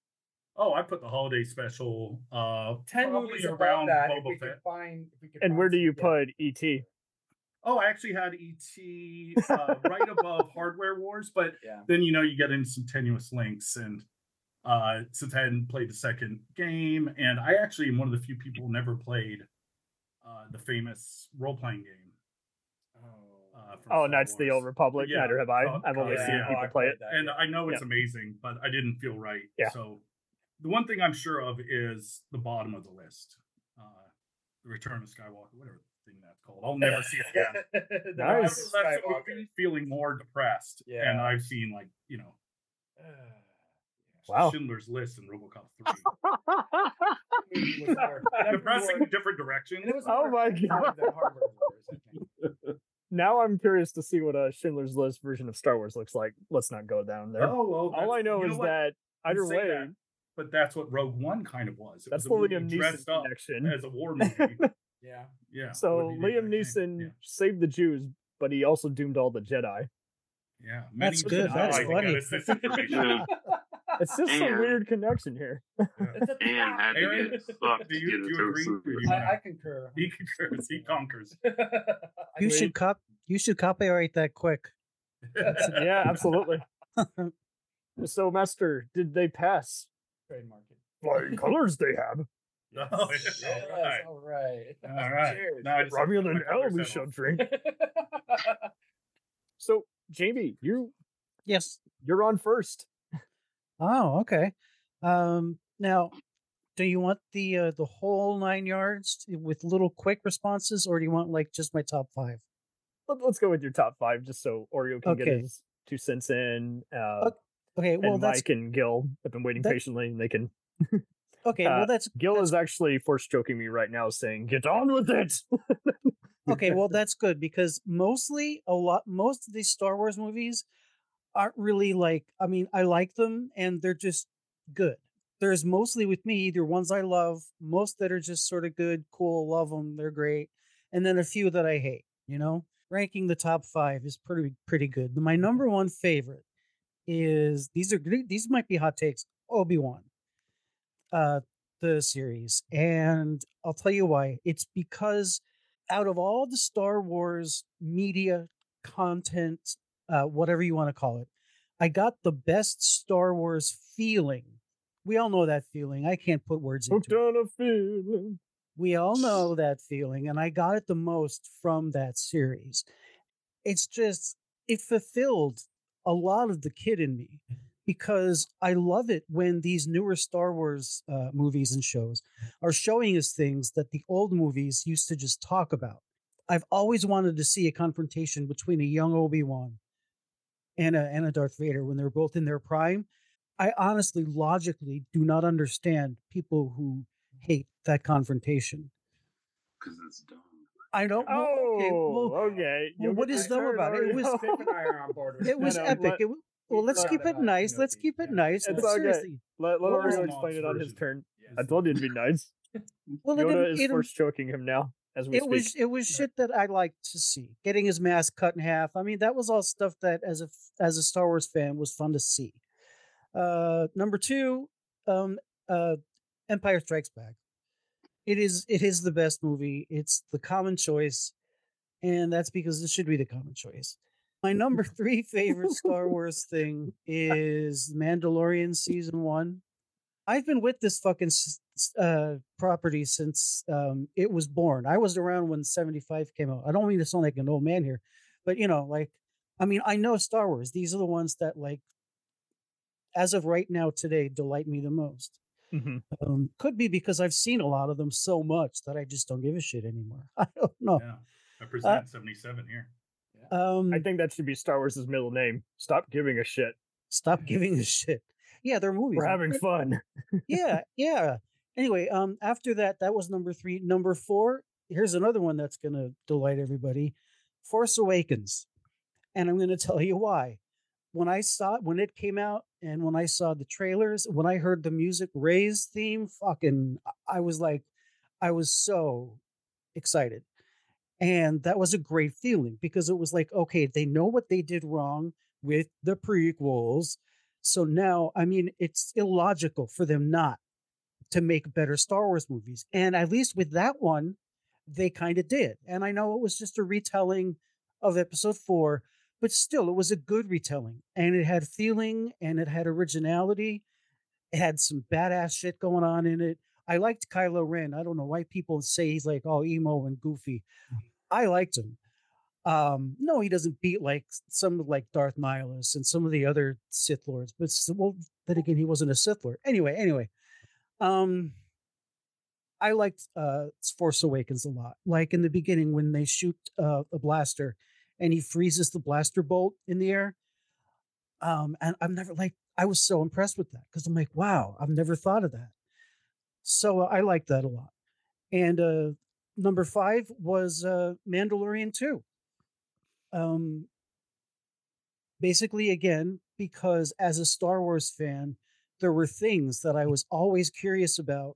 Oh, I put the holiday special. Uh, Ten probably movies above around that. If Boba we Fett. could find. If we could And find where do some- you yeah. put E T? Oh, I actually had E T uh, right above Hardware Wars, but Yeah. then you know you get into some tenuous links, and uh, since I hadn't played the second game, and I actually am one of the few people who never played uh, the famous role playing game. Uh, from Oh, Star Knights of the Wars. Old Republic. Yeah. Neither have I. Oh, I've only yeah. seen Yeah. people I play played it. that, And yeah. I know it's Yeah. amazing, but I didn't feel right. Yeah. So the one thing I'm sure of is the bottom of the list. Uh, the Return of Skywalker, whatever the thing that's called. I'll never see it again. The I Rise was of left Skywalker. movie feeling more depressed, Yeah. and I've seen like you know, Wow. Schindler's List and RoboCop three. Movie was more- that was Depressing more- in different directions. and it was Oh more my effective God. than Hardware Wars, I think. Now I'm curious to see what a Schindler's List version of Star Wars looks like. Let's not go down there. Oh, well, All that's- I know you know is what? that You either say way, that, but that's what Rogue One kind of was. It that's was the a movie Liam dressed Neeson up connection. as a war movie. Yeah. Yeah. So what he did Liam back Neeson then. saved the Jews, but he also doomed all the Jedi. Yeah. That's Many good. Jedi That's to get funny. us this information. It's just a And- weird connection here. It's a And had to Aaron, get fucked do to you, get do it you to agree? a Or do you I, wanna- I concur. he concurs. He conquers. You should cop. You should copyright that quick. Yeah, absolutely. So, Master, did they pass? Trademark it. Flying colors they have. Oh, Yes, yeah. All right. all right. All right. Cheers. Now I just have to put Romulan my L covers we on. shall drink. So, Jamie, you Yes. you're on first. Oh, okay. Um, now, do you want the uh, the whole nine yards t- with little quick responses, or do you want like just my top five? Let, let's go with your top five, just so Oreo can get Okay. his two cents in. Uh, Okay, well and that's Mike and Gil have been waiting that- patiently, and they can. okay. uh, Well, that's Gil is actually force choking me right now, saying, "Get on with it." okay. Well, that's good because mostly a lot most of these Star Wars movies aren't really like. I mean, I like them and they're just good. There's mostly with me either ones I love, most that are just sort of good, cool, love them, they're great, and then a few that I hate. You know, ranking the top five is pretty pretty good. My number one favorite is these are these might be hot takes. Obi-Wan, uh, the series, and I'll tell you why. It's because out of all the Star Wars media content, uh, whatever you want to call it, I got the best Star Wars feeling. We all know that feeling. I can't put words Hooked into it. on a feeling. We all know that feeling, and I got it the most from that series. It's just, it fulfilled a lot of the kid in me because I love it when these newer Star Wars uh, movies and shows are showing us things that the old movies used to just talk about. I've always wanted to see a confrontation between a young Obi-Wan and a, and a Darth Vader when they're both in their prime. I honestly, logically, do not understand people who hate that confrontation. Because it's dumb. I don't. Well, Oh, okay. Well, okay. well, You'll what get is your dumb turn, about it? It was. Oreo. Pip and I are on board with It was no, epic. let- It, wa- well, let's forgot keep it about nice. Let's Kenobi. keep it Yeah. nice. It's But okay. seriously, Let, let What was Oreo the explain it on his version? turn. Yes. I told you it'd be nice. well, it, Yoda is it, force choking him now as we it speak. was it was shit that I liked to see. Getting his mask cut in half. I mean, that was all stuff that, as a f- as a Star Wars fan, was fun to see. Uh, number two, um, uh, Empire Strikes Back. It is it is the best movie. It's the common choice, and that's because it should be the common choice. My number three favorite Star Wars thing is Mandalorian season one. I've been with this fucking s- s- uh, property since um, it was born. I was around when seventy-five came out. I don't mean to sound like an old man here, but you know, like, I mean, I know Star Wars. These are the ones that, like, as of right now today, delight me the most. Mhm. Um, could be because I've seen a lot of them so much that I just don't give a shit anymore. I don't know. Yeah. I present seventy-seven here. Um, I think that should be Star Wars' middle name. Stop giving a shit. stop giving a shit. Yeah, they're movies. We're They're having good. fun. yeah, yeah. Anyway, um, after that, that was number three. Number four, here's another one that's gonna delight everybody: Force Awakens, and I'm gonna tell you why. When I saw it, when it came out, and when I saw the trailers, when I heard the music, Ray's theme, fucking, I was like, I was so excited, and that was a great feeling because it was like, okay, they know what they did wrong with the prequels. So now, I mean, it's illogical for them not to make better Star Wars movies. And at least with that one, they kind of did. And I know it was just a retelling of episode four, but still, it was a good retelling. And it had feeling and it had originality. It had some badass shit going on in it. I liked Kylo Ren. I don't know why people say he's like all emo and goofy. I liked him. Um, no, he doesn't beat like some of like Darth Nihilus and some of the other Sith Lords, but s- well, then again, he wasn't a Sith Lord. Anyway, anyway, um, I liked uh, Force Awakens a lot. Like in the beginning when they shoot uh, a blaster and he freezes the blaster bolt in the air. Um, and I've never like I was so impressed with that because I'm like, wow, I've never thought of that. So uh, I like that a lot. And uh, number five was uh, Mandalorian two. Um, basically, again, because as a Star Wars fan, there were things that I was always curious about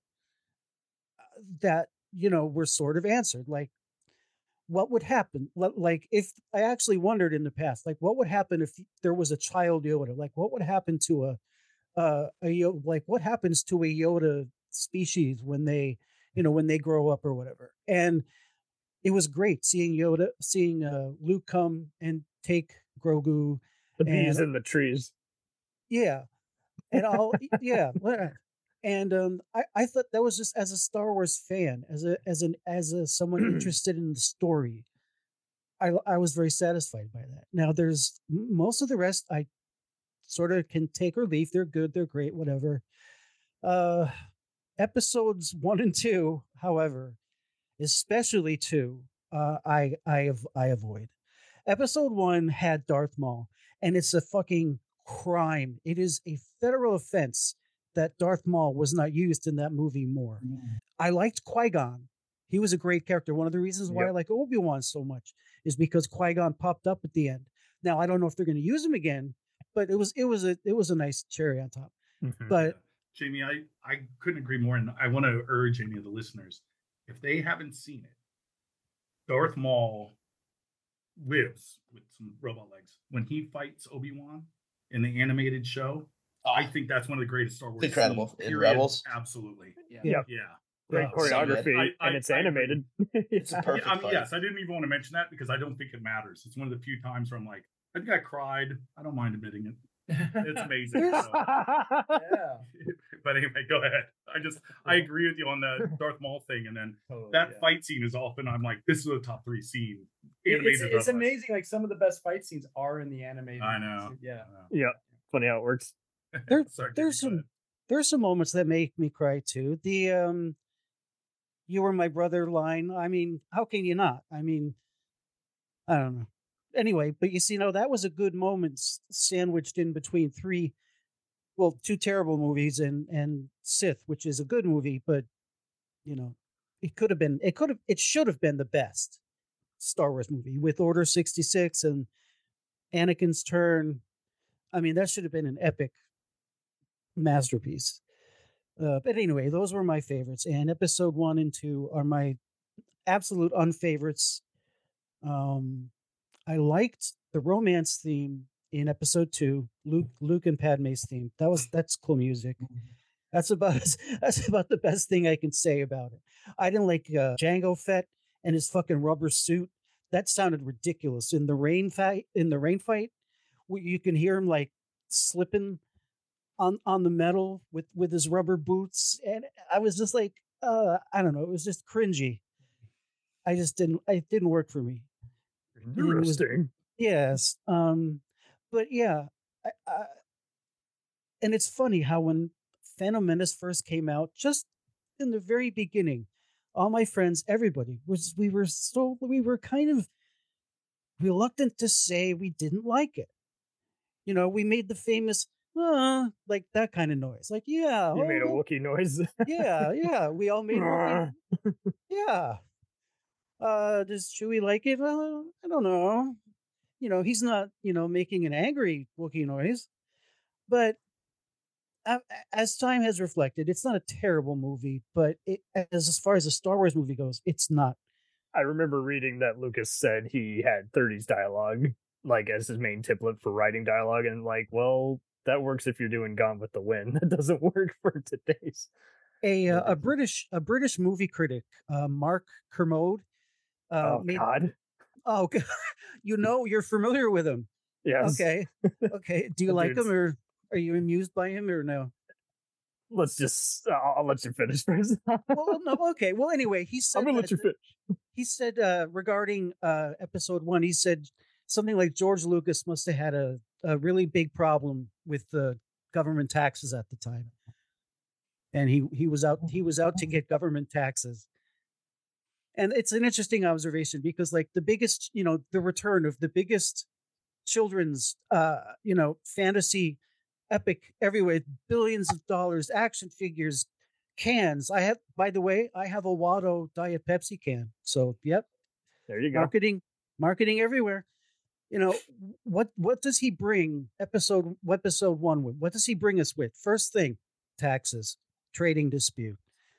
that, you know, were sort of answered. Like, what would happen? Li- Like, if I actually wondered in the past, like, what would happen if there was a child Yoda? Like, what would happen to a, uh, a Yoda? Like, what happens to a Yoda species when they, you know, when they grow up or whatever? And it was great seeing Yoda, seeing uh, Luke come and take Grogu. The bees and in the trees. yeah, and all yeah, wha- and um, I I thought that was just as a Star Wars fan, as a as an as a someone interested in the story, I I was very satisfied by that. Now there's m- most of the rest I sort of can take or leave. They're good, they're great, whatever. Uh, episodes one and two, however, especially two, uh, I I av- I avoid. Episode one had Darth Maul, and it's a fucking crime. It is a federal offense that Darth Maul was not used in that movie more. I liked Qui Gon. He was a great character. One of the reasons why I Yep. like Obi Wan so much is because Qui Gon popped up at the end. Now I don't know if they're going to use him again, but it was it was a it was a nice cherry on top. Mhm. But Jamie, I, I couldn't agree more. And I want to urge any of the listeners, if they haven't seen it, Darth Maul lives with some robot legs. When he fights Obi-Wan in the animated show, I think that's one of the greatest Star Wars. Incredible. scenes, In period. Rebels? Absolutely. Yeah. Yeah. Yeah. Great Oh, so good. choreography, I- I- and it's I agree. animated. It's a Yeah, perfect I mean, fight. yes, I didn't even want to mention that because I don't think it matters. It's one of the few times where I'm like, I think I cried. I don't mind admitting it. It's amazing. so. Yeah. But anyway, go ahead. I just I agree with you on the Darth Maul thing, and then Totally, that yeah. fight scene is often I'm like, this is a top three scene. It- Animated It's, it's Darth Maul. amazing. Like some of the best fight scenes are in the animated. I know. Yeah. Yeah, funny how it works. there Sorry, there's Jamie, go some there's some moments that make me cry too. The um you were my brother line. I mean, how can you not? I mean, I don't know. Anyway, but you see, no, that was a good moment s- sandwiched in between three, well, two terrible movies and and Sith, which is a good movie, but you know, it could have been, it could have, it should have been the best Star Wars movie with Order sixty-six and Anakin's turn. I mean, that should have been an epic masterpiece. Uh, but anyway, those were my favorites, and episode one and two are my absolute unfavorites. Um, I liked the romance theme in episode two, Luke, Luke and Padme's theme. That was that's cool music. That's about that's about the best thing I can say about it. I didn't like uh, Jango Fett and his fucking rubber suit. That sounded ridiculous in the rain fight. In the rain fight, where you can hear him like slipping on on the metal with with his rubber boots, and I was just like, uh, I don't know, it was just cringy. I just didn't. It didn't work for me. And it was- Interesting. Yes. Um, but yeah, I, I, and it's funny how when Phantom Menace first came out, just in the very beginning, all my friends, everybody was we were so we were kind of reluctant to say we didn't like it. You know, we made the famous uh, like that kind of noise, like yeah, You oh, made a no, Wookiee noise. yeah, yeah. We all made Wookiee- yeah. Uh, does Chewie like it? Well, I don't know. You know, he's not, you know, making an angry Wookiee noise. But a- a- as time has reflected, it's not a terrible movie, but it, as, as far as a Star Wars movie goes, it's not. I remember reading that Lucas said he had thirties dialogue, like as his main template for writing dialogue, and like, well, that works if you're doing Gone with the Wind. That doesn't work for today's. A uh, a British a British movie critic, uh, Mark Kermode. Uh, Oh made, God. oh, God. You know, you're familiar with him. Yes. Okay. Okay. Do you That like dude's- him, or are you amused by him, or no? Let's just. I'll, I'll let you finish first. Well, no. Okay. Well, anyway, he said I'm gonna let that- you finish. he said uh, regarding uh, episode one, he said something like George Lucas must have had a, a really big problem with the government taxes at the time. and he he was out he was out to get government taxes. And it's an interesting observation because, like, the biggest, you know, the return of the biggest children's, uh, you know, fantasy epic everywhere, billions of dollars, action figures, cans. I have, by the way, I have a Watto Diet Pepsi can. So, yep, there you go. Marketing, marketing everywhere. You know, what what does he bring? Episode episode one with what does he bring us with? First thing, taxes, trading dispute.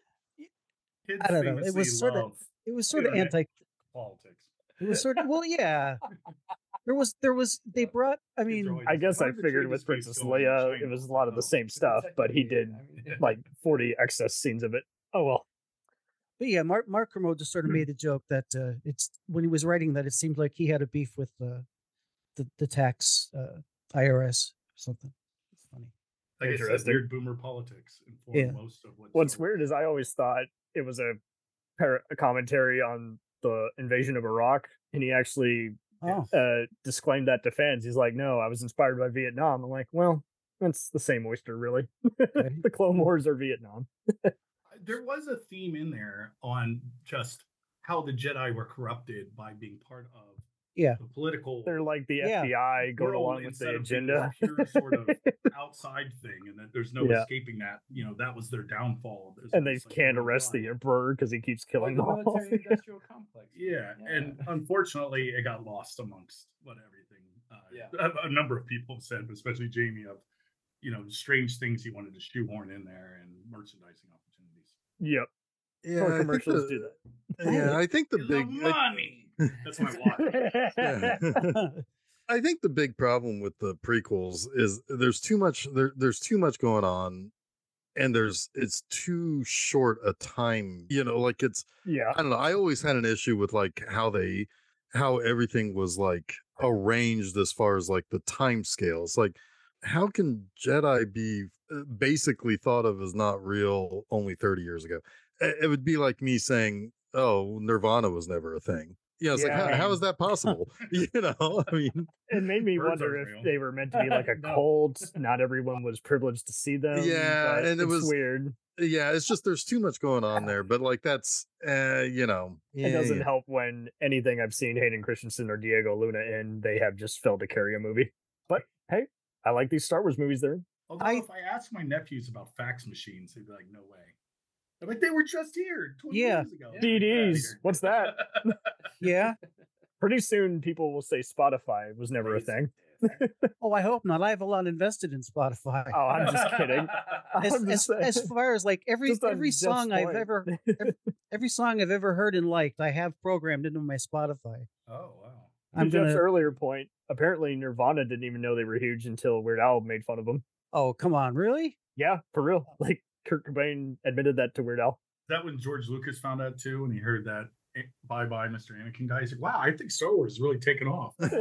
Kids I don't know. It was famously sort of love it was sort of internet anti. politics. It was sort of well, yeah. There was there was they brought. I mean, I guess I figured with Princess Leia, it was a lot of the same stuff, but he did like forty excess scenes of it. Oh well. But yeah, Mark Mark Kermode just sort of made the joke that uh, it's when he was writing that it seemed like he had a beef with uh, the the tax uh, I R S or something. It's funny. I guess that Interesting. weird boomer politics inform Yeah. most of what. What's weird is I always thought it was a, par- a commentary on the invasion of Iraq, and he actually Oh. uh, disclaimed that to fans. He's like, "No, I was inspired by Vietnam." I'm like, "Well, that's the same oyster, really. The Clone Wars are Vietnam." There was a theme in there on just how the Jedi were corrupted by being part of Yeah. the political. They're like the Yeah. F B I going world along with instead the of being agenda. this pure sort of outside thing, and that there's no Yeah. escaping that. You know, that was their downfall. There's And no- they it's like, can't oh my arrest God. the Emperor because he keeps killing them all. Military-industrial complex. Yeah, and unfortunately, it got lost amongst what everything. Uh, Yeah. a, a number of people have said, but especially Jamie, of you know strange things he wanted to shoehorn in there and merchandising opportunities. Yep. Yeah, Or I think commercials the- do that. Yeah, I think the The big I- money. That's my watch. Yeah. I think the big problem with the prequels is there's too much there, there's too much going on, and there's it's too short a time. You know, like it's Yeah. I don't know. I always had an issue with like how they how everything was like arranged as far as like the time scales. Like, how can Jedi be uh, basically thought of as not real only thirty years ago? It it would be like me saying, "Oh, Nirvana was never a thing." Yeah, it's Yeah, like I how, how mean- is that possible? You know, I mean, It made me Birds wonder are if real. they were meant to be like a No. cult. Not everyone was privileged to see them. Yeah, but and it it's was- weird. yeah, it's just there's too much going on there. But like that's, uh, you know, It yeah, doesn't yeah. help when anything I've seen Hayden Christensen or Diego Luna in, they have just failed to carry a movie. But hey, I like these Star Wars movies they're in. Although, I- if I ask my nephews about fax machines, they'd be like, "No way." I'm like, "They were just here twenty Yeah. years ago." D Ds. What's that? Yeah. Pretty soon people will say Spotify was never a thing. Oh, I hope not. I have a lot invested in Spotify. Oh, I'm just kidding. as, I'm as, just as saying. far as like every Just on every Jeff's song I've point. ever every, every song I've ever heard and liked, I have programmed into my Spotify. Oh wow. I'm to Jeff's gonna. earlier point, apparently Nirvana didn't even know they were huge until Weird Al made fun of them. Oh, come on, really? Yeah, for real. Like Kurt Cobain admitted that to Weird Al. Is that when George Lucas found out too, when he heard that eh, "Bye Bye, Mister Anakin" guy? He's like, "Wow, I think Star Wars is really taking off." This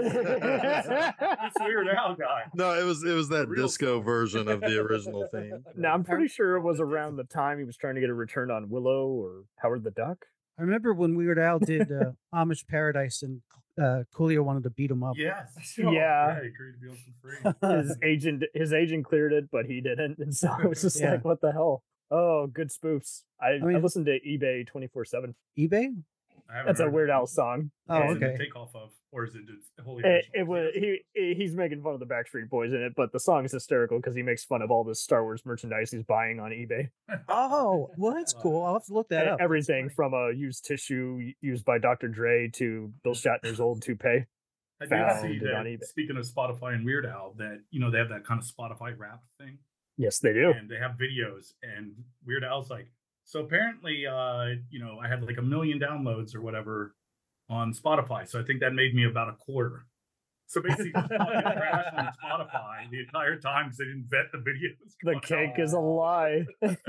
Weird Al guy. No, it was it was that real disco version of the original theme. Now I'm pretty sure it was around the time he was trying to get a return on Willow or Howard the Duck. I remember when Weird Al did uh, Amish Paradise and uh, Coolio wanted to beat him up. Yes. Yeah. Yeah, he agreed to be on some free. His agent his agent cleared it, but he didn't, and so it was just Yeah. like, what the hell? Oh, good spoofs. I, I, mean- listened to eBay twenty-four seven. eBay? I haven't That's a heard Weird that. Al song. Oh, Is it a okay. takeoff of, or is it just Holy? It, Original? it was he he- he's making fun of the Backstreet Boys in it, but the song is hysterical because he makes fun of all this Star Wars merchandise he's buying on eBay. Oh, well, that's cool. I'll have to look that E- up. Everything from a used tissue used by Doctor Dre to Bill Shatner's old toupee. I did found see it that. on eBay. Speaking of Spotify and Weird Al, that you know they have that kind of Spotify rap thing, Yes, they do. and they have videos. And Weird Al's like, so apparently, uh, you know, I had like a million downloads or whatever on Spotify. So I think that made me about a quarter. So basically, just talking trash on Spotify the entire time because they didn't vet the videos. The cake is a lie.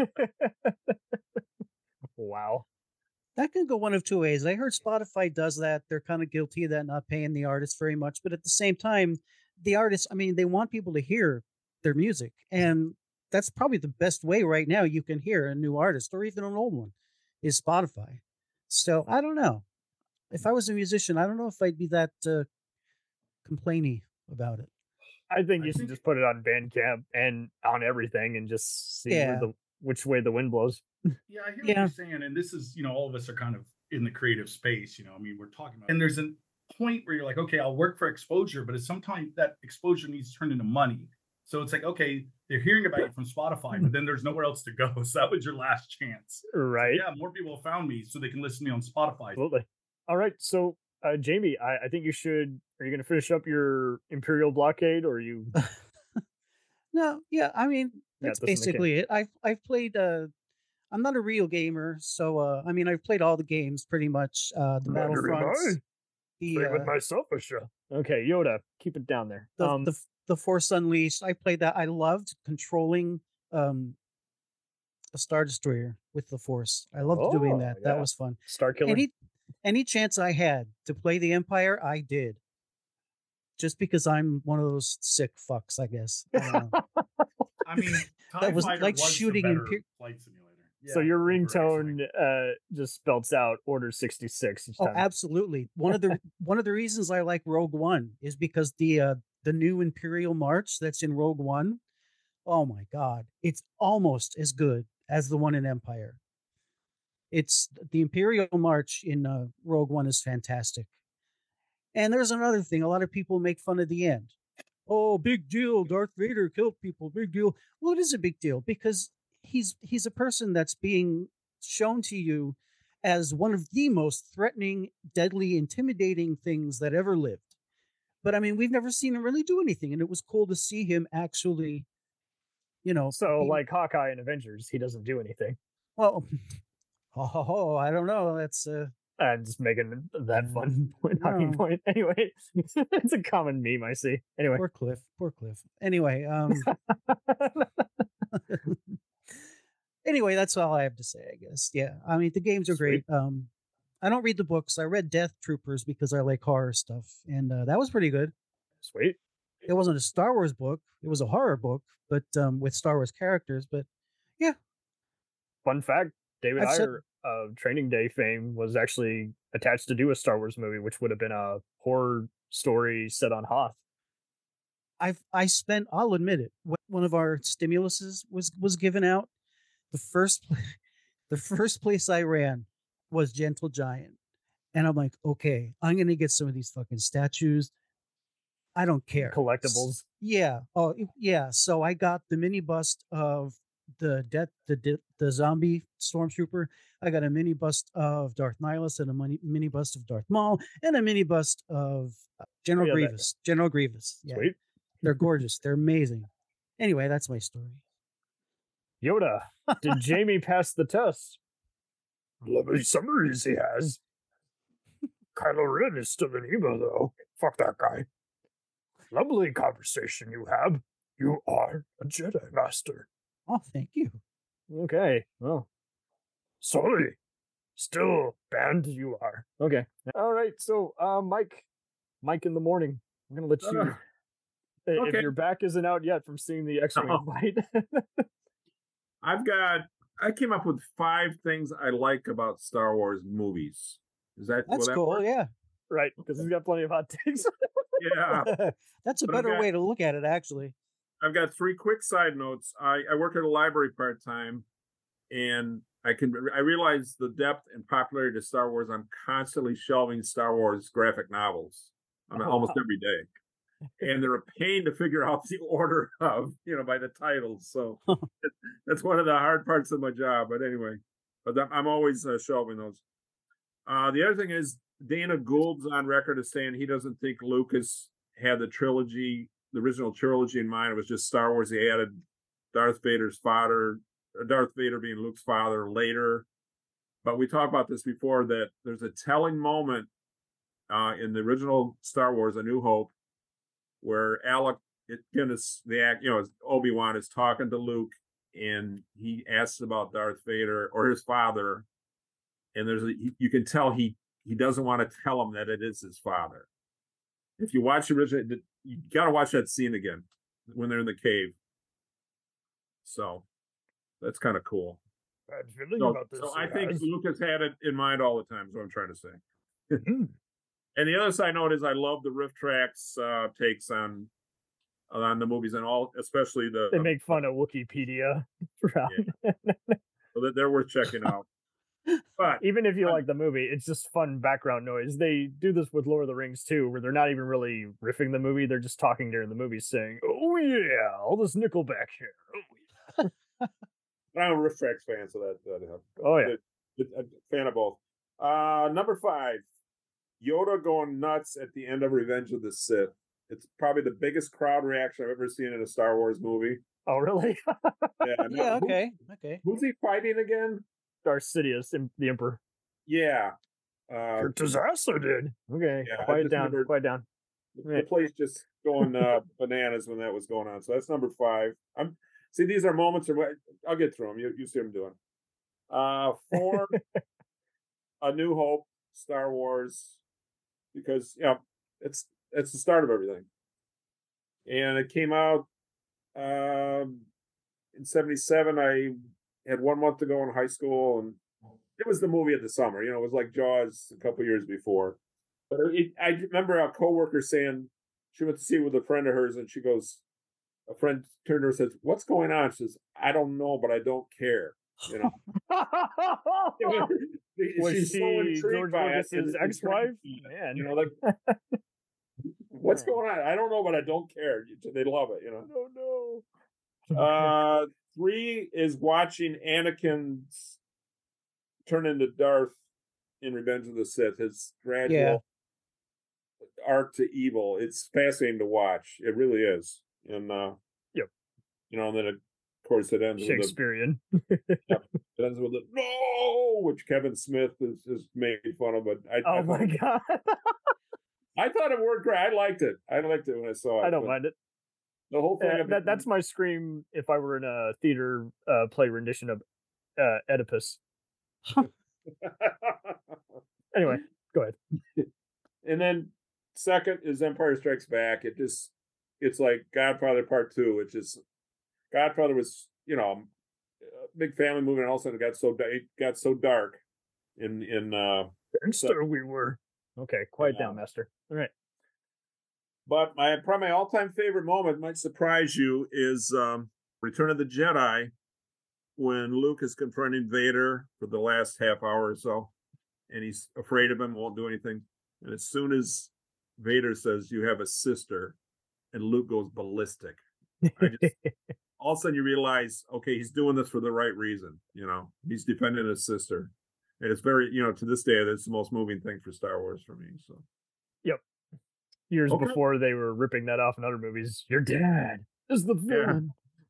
Wow. That can go one of two ways. I heard Spotify does that. They're kind of guilty of that, not paying the artist very much. But at the same time, the artists, I mean, they want people to hear their music. And that's probably the best way right now you can hear a new artist or even an old one is Spotify. So I don't know. If I was a musician, I don't know if I'd be that uh, complainy about it. I think I you should think- just put it on Bandcamp and on everything and just see Yeah. where the which way the wind blows. Yeah, I hear Yeah. what you're saying, and this is, you know, all of us are kind of in the creative space. You know, I mean, we're talking about, and there's a point where you're like, okay, I'll work for exposure, but it's sometimes that exposure needs to turn into money. So it's like, okay, they're hearing about you from Spotify, but then there's nowhere else to go. So that was your last chance. Right. So yeah, more people have found me so they can listen to me on Spotify. Absolutely. All right. So, uh, Jamie, I, I think you should. Are you going to finish up your Imperial blockade, or are you? No, yeah, I mean Yeah, that's this is the game. basically it. I've I've played. Uh, I'm not a real gamer, so uh, I mean I've played all the games pretty much. Uh, the Neither am I. Battlefronts, the Play with uh, myself for sure. Okay, Yoda, keep it down there. the, um, the the Force Unleashed. I played that. I loved controlling um a Star Destroyer with the Force. I loved doing Oh, that. That yeah. was fun. Star Killer. Any any chance I had to play the Empire, I did. Just because I'm one of those sick fucks, I guess. I don't know. I mean, TIE That was Fighter like was the shooting better Imper- flight simulator. so your over ringtone uh, just spells out Order sixty-six each Oh, time. absolutely. One of the one of the reasons I like Rogue One is because the uh, the new Imperial March that's in Rogue One. Oh my God, it's almost as good as the one in Empire. It's the Imperial March in uh, Rogue One is fantastic. And there's another thing. A lot of people make fun of the end. Oh, big deal. Darth Vader killed people. Big deal. Well, it is a big deal because he's he's a person that's being shown to you as one of the most threatening, deadly, intimidating things that ever lived. But I mean, we've never seen him really do anything, and it was cool to see him actually, you know. So, be- like Hawkeye in Avengers, he doesn't do anything. well, oh, ho, ho, I don't know. That's uh, I'm just making that fun point, talking No. point. Anyway, it's a common meme I see. Anyway, poor Cliff. Poor Cliff. Anyway, um, anyway, that's all I have to say, I guess. Yeah, I mean, the games are great. Um, I don't read the books. I read Death Troopers because I like horror stuff, and uh, that was pretty good. Sweet. It wasn't a Star Wars book; it was a horror book, but um, with Star Wars characters. But yeah, Fun fact: David I've said- Ayer of Training Day fame was actually attached to do a Star Wars movie, which would have been a horror story set on Hoth. I've I spent. I'll admit it. When one of our stimuluses was was given out, the first pla- the first place I ran was Gentle Giant, and I'm like, okay, I'm gonna get some of these fucking statues. I don't care. Collectibles. Yeah. Oh, y- yeah. So I got the mini bust of the death, the the, the zombie stormtrooper. I got a mini bust of Darth Nihilus and a mini, mini bust of Darth Maul and a mini bust of uh, General Oh, yeah, that- Grievous. General Grievous. Yeah. Sweet. They're gorgeous. They're amazing. Anyway, that's my story. Yoda, did Jamie pass the test? Lovely summaries he has. Kylo Ren is still an emo, though. Fuck that guy. Lovely conversation you have. You are a Jedi Master. Oh, thank you. Okay, well. Sorry. Still banned you are. Okay. All right, so, uh, Mike. Mike in the morning. I'm going to let you... Uh, If okay. your back isn't out yet from seeing the X-Wing Oh. fight. I've got. I came up with five things I like about Star Wars movies. Is that will That's that cool. work? Yeah. Right, because he's got plenty of hot takes. Yeah. That's a But I've better got- way to look at it, actually. I've got three quick side notes. I, I work at a library part time, and I can I realize the depth and popularity of Star Wars. I'm constantly shelving Star Wars graphic novels on Oh, almost wow. every day, and they're a pain to figure out the order of, you know, by the titles. So that's one of the hard parts of my job. But anyway, but I'm- I'm always uh, shelving those. Uh, the other thing is Dana Gould's on record as saying he doesn't think Lucas had the trilogy, the original trilogy in mind. It was just Star Wars. He added Darth Vader's father, or Darth Vader being Luke's father later. But we talked about this before, that there's a telling moment uh, in the original Star Wars, A New Hope, where Alec Guinness, the act, you know, Obi-Wan is talking to Luke, and he asks about Darth Vader or his father, and there's a, you can tell he he doesn't want to tell him that it is his father. If you watch the original, you got to watch that scene again when they're in the cave. So that's kind of cool. Bad feeling So, about this. so I guys. think Lucas had it in mind all the time. Is what I'm trying to say. And the other side note is I love the riff tracks uh, takes on on the movies and all, especially the. They make fun of Wikipedia. Yeah. So that they're worth checking out. But even if you like the movie, it's just fun background noise. They do this with Lord of the Rings too, where they're not even really riffing the movie; they're just talking during the movie, saying, "Oh yeah, all this Nickelback here." Oh, yeah. I'm a Riff Tracks fan, so that that helps. Oh yeah, a, a fan of both. Uh, number five, Yoda going nuts at the end of Revenge of the Sith. It's probably the biggest crowd reaction I've ever seen in a Star Wars movie. Oh really? Yeah. no, Yeah, who- okay, okay. Who's he fighting again? Darth Sidious, im- the Emperor. Yeah. Uh, Your disaster did. Okay, Yeah, I quiet just down, remember- quiet down. the place just going uh, bananas when that was going on. So that's number five. I'm see these are moments of I'll get through them. You you see what I'm doing. Uh, four, A New Hope, Star Wars, because yeah, it's it's the start of everything. And it came out um, in seventy-seven. I had one month to go in high school, and it was the movie of the summer. You know, it was like Jaws a couple years before. But it, I remember a coworker saying she went to see it with a friend of hers, and she goes, a friend turned to her and says, "What's going on?" She says, "I don't know, but I don't care." You know, Was she's she so intrigued George by it, Lucas's and- and ex-wife? trying to- Man, You know, like what's going on? I don't know, but I don't care. They love it. You know. No, no. Uh, three is watching Anakin's turn into Darth in Revenge of the Sith. His gradual Yeah. arc to evil. It's fascinating to watch. It really is. And uh, Yep. you know, and then of course it ends with the, Shakespearean. it ends with the no, which Kevin Smith is, is made fun of. But I, I Oh thought my it- god, I thought it worked great. I liked it. I liked it when I saw it. I don't but mind it. The whole thing. Uh, of that that's my scream if I were in a theater uh, play rendition of uh, Oedipus. Anyway, go ahead. And then second is Empire Strikes Back. It just it's like Godfather Part Two. It just Godfather was you know a big family movie, and all of a sudden it got so da- it got so dark in in uh Gangster we were. Okay, quiet Yeah. down, Master. All right. But my probably my all time favorite moment might surprise you is um Return of the Jedi when Luke is confronting Vader for the last half hour or so, and he's afraid of him, won't do anything. And as soon as Vader says, "You have a sister," and Luke goes ballistic. I just, all of a sudden you realize, okay, he's doing this for the right reason. You know, he's defending his sister. And it's very, you know, to this day, that's the most moving thing for Star Wars for me. So, Yep. Years Okay. before they were ripping that off in other movies. Your dad is the villain.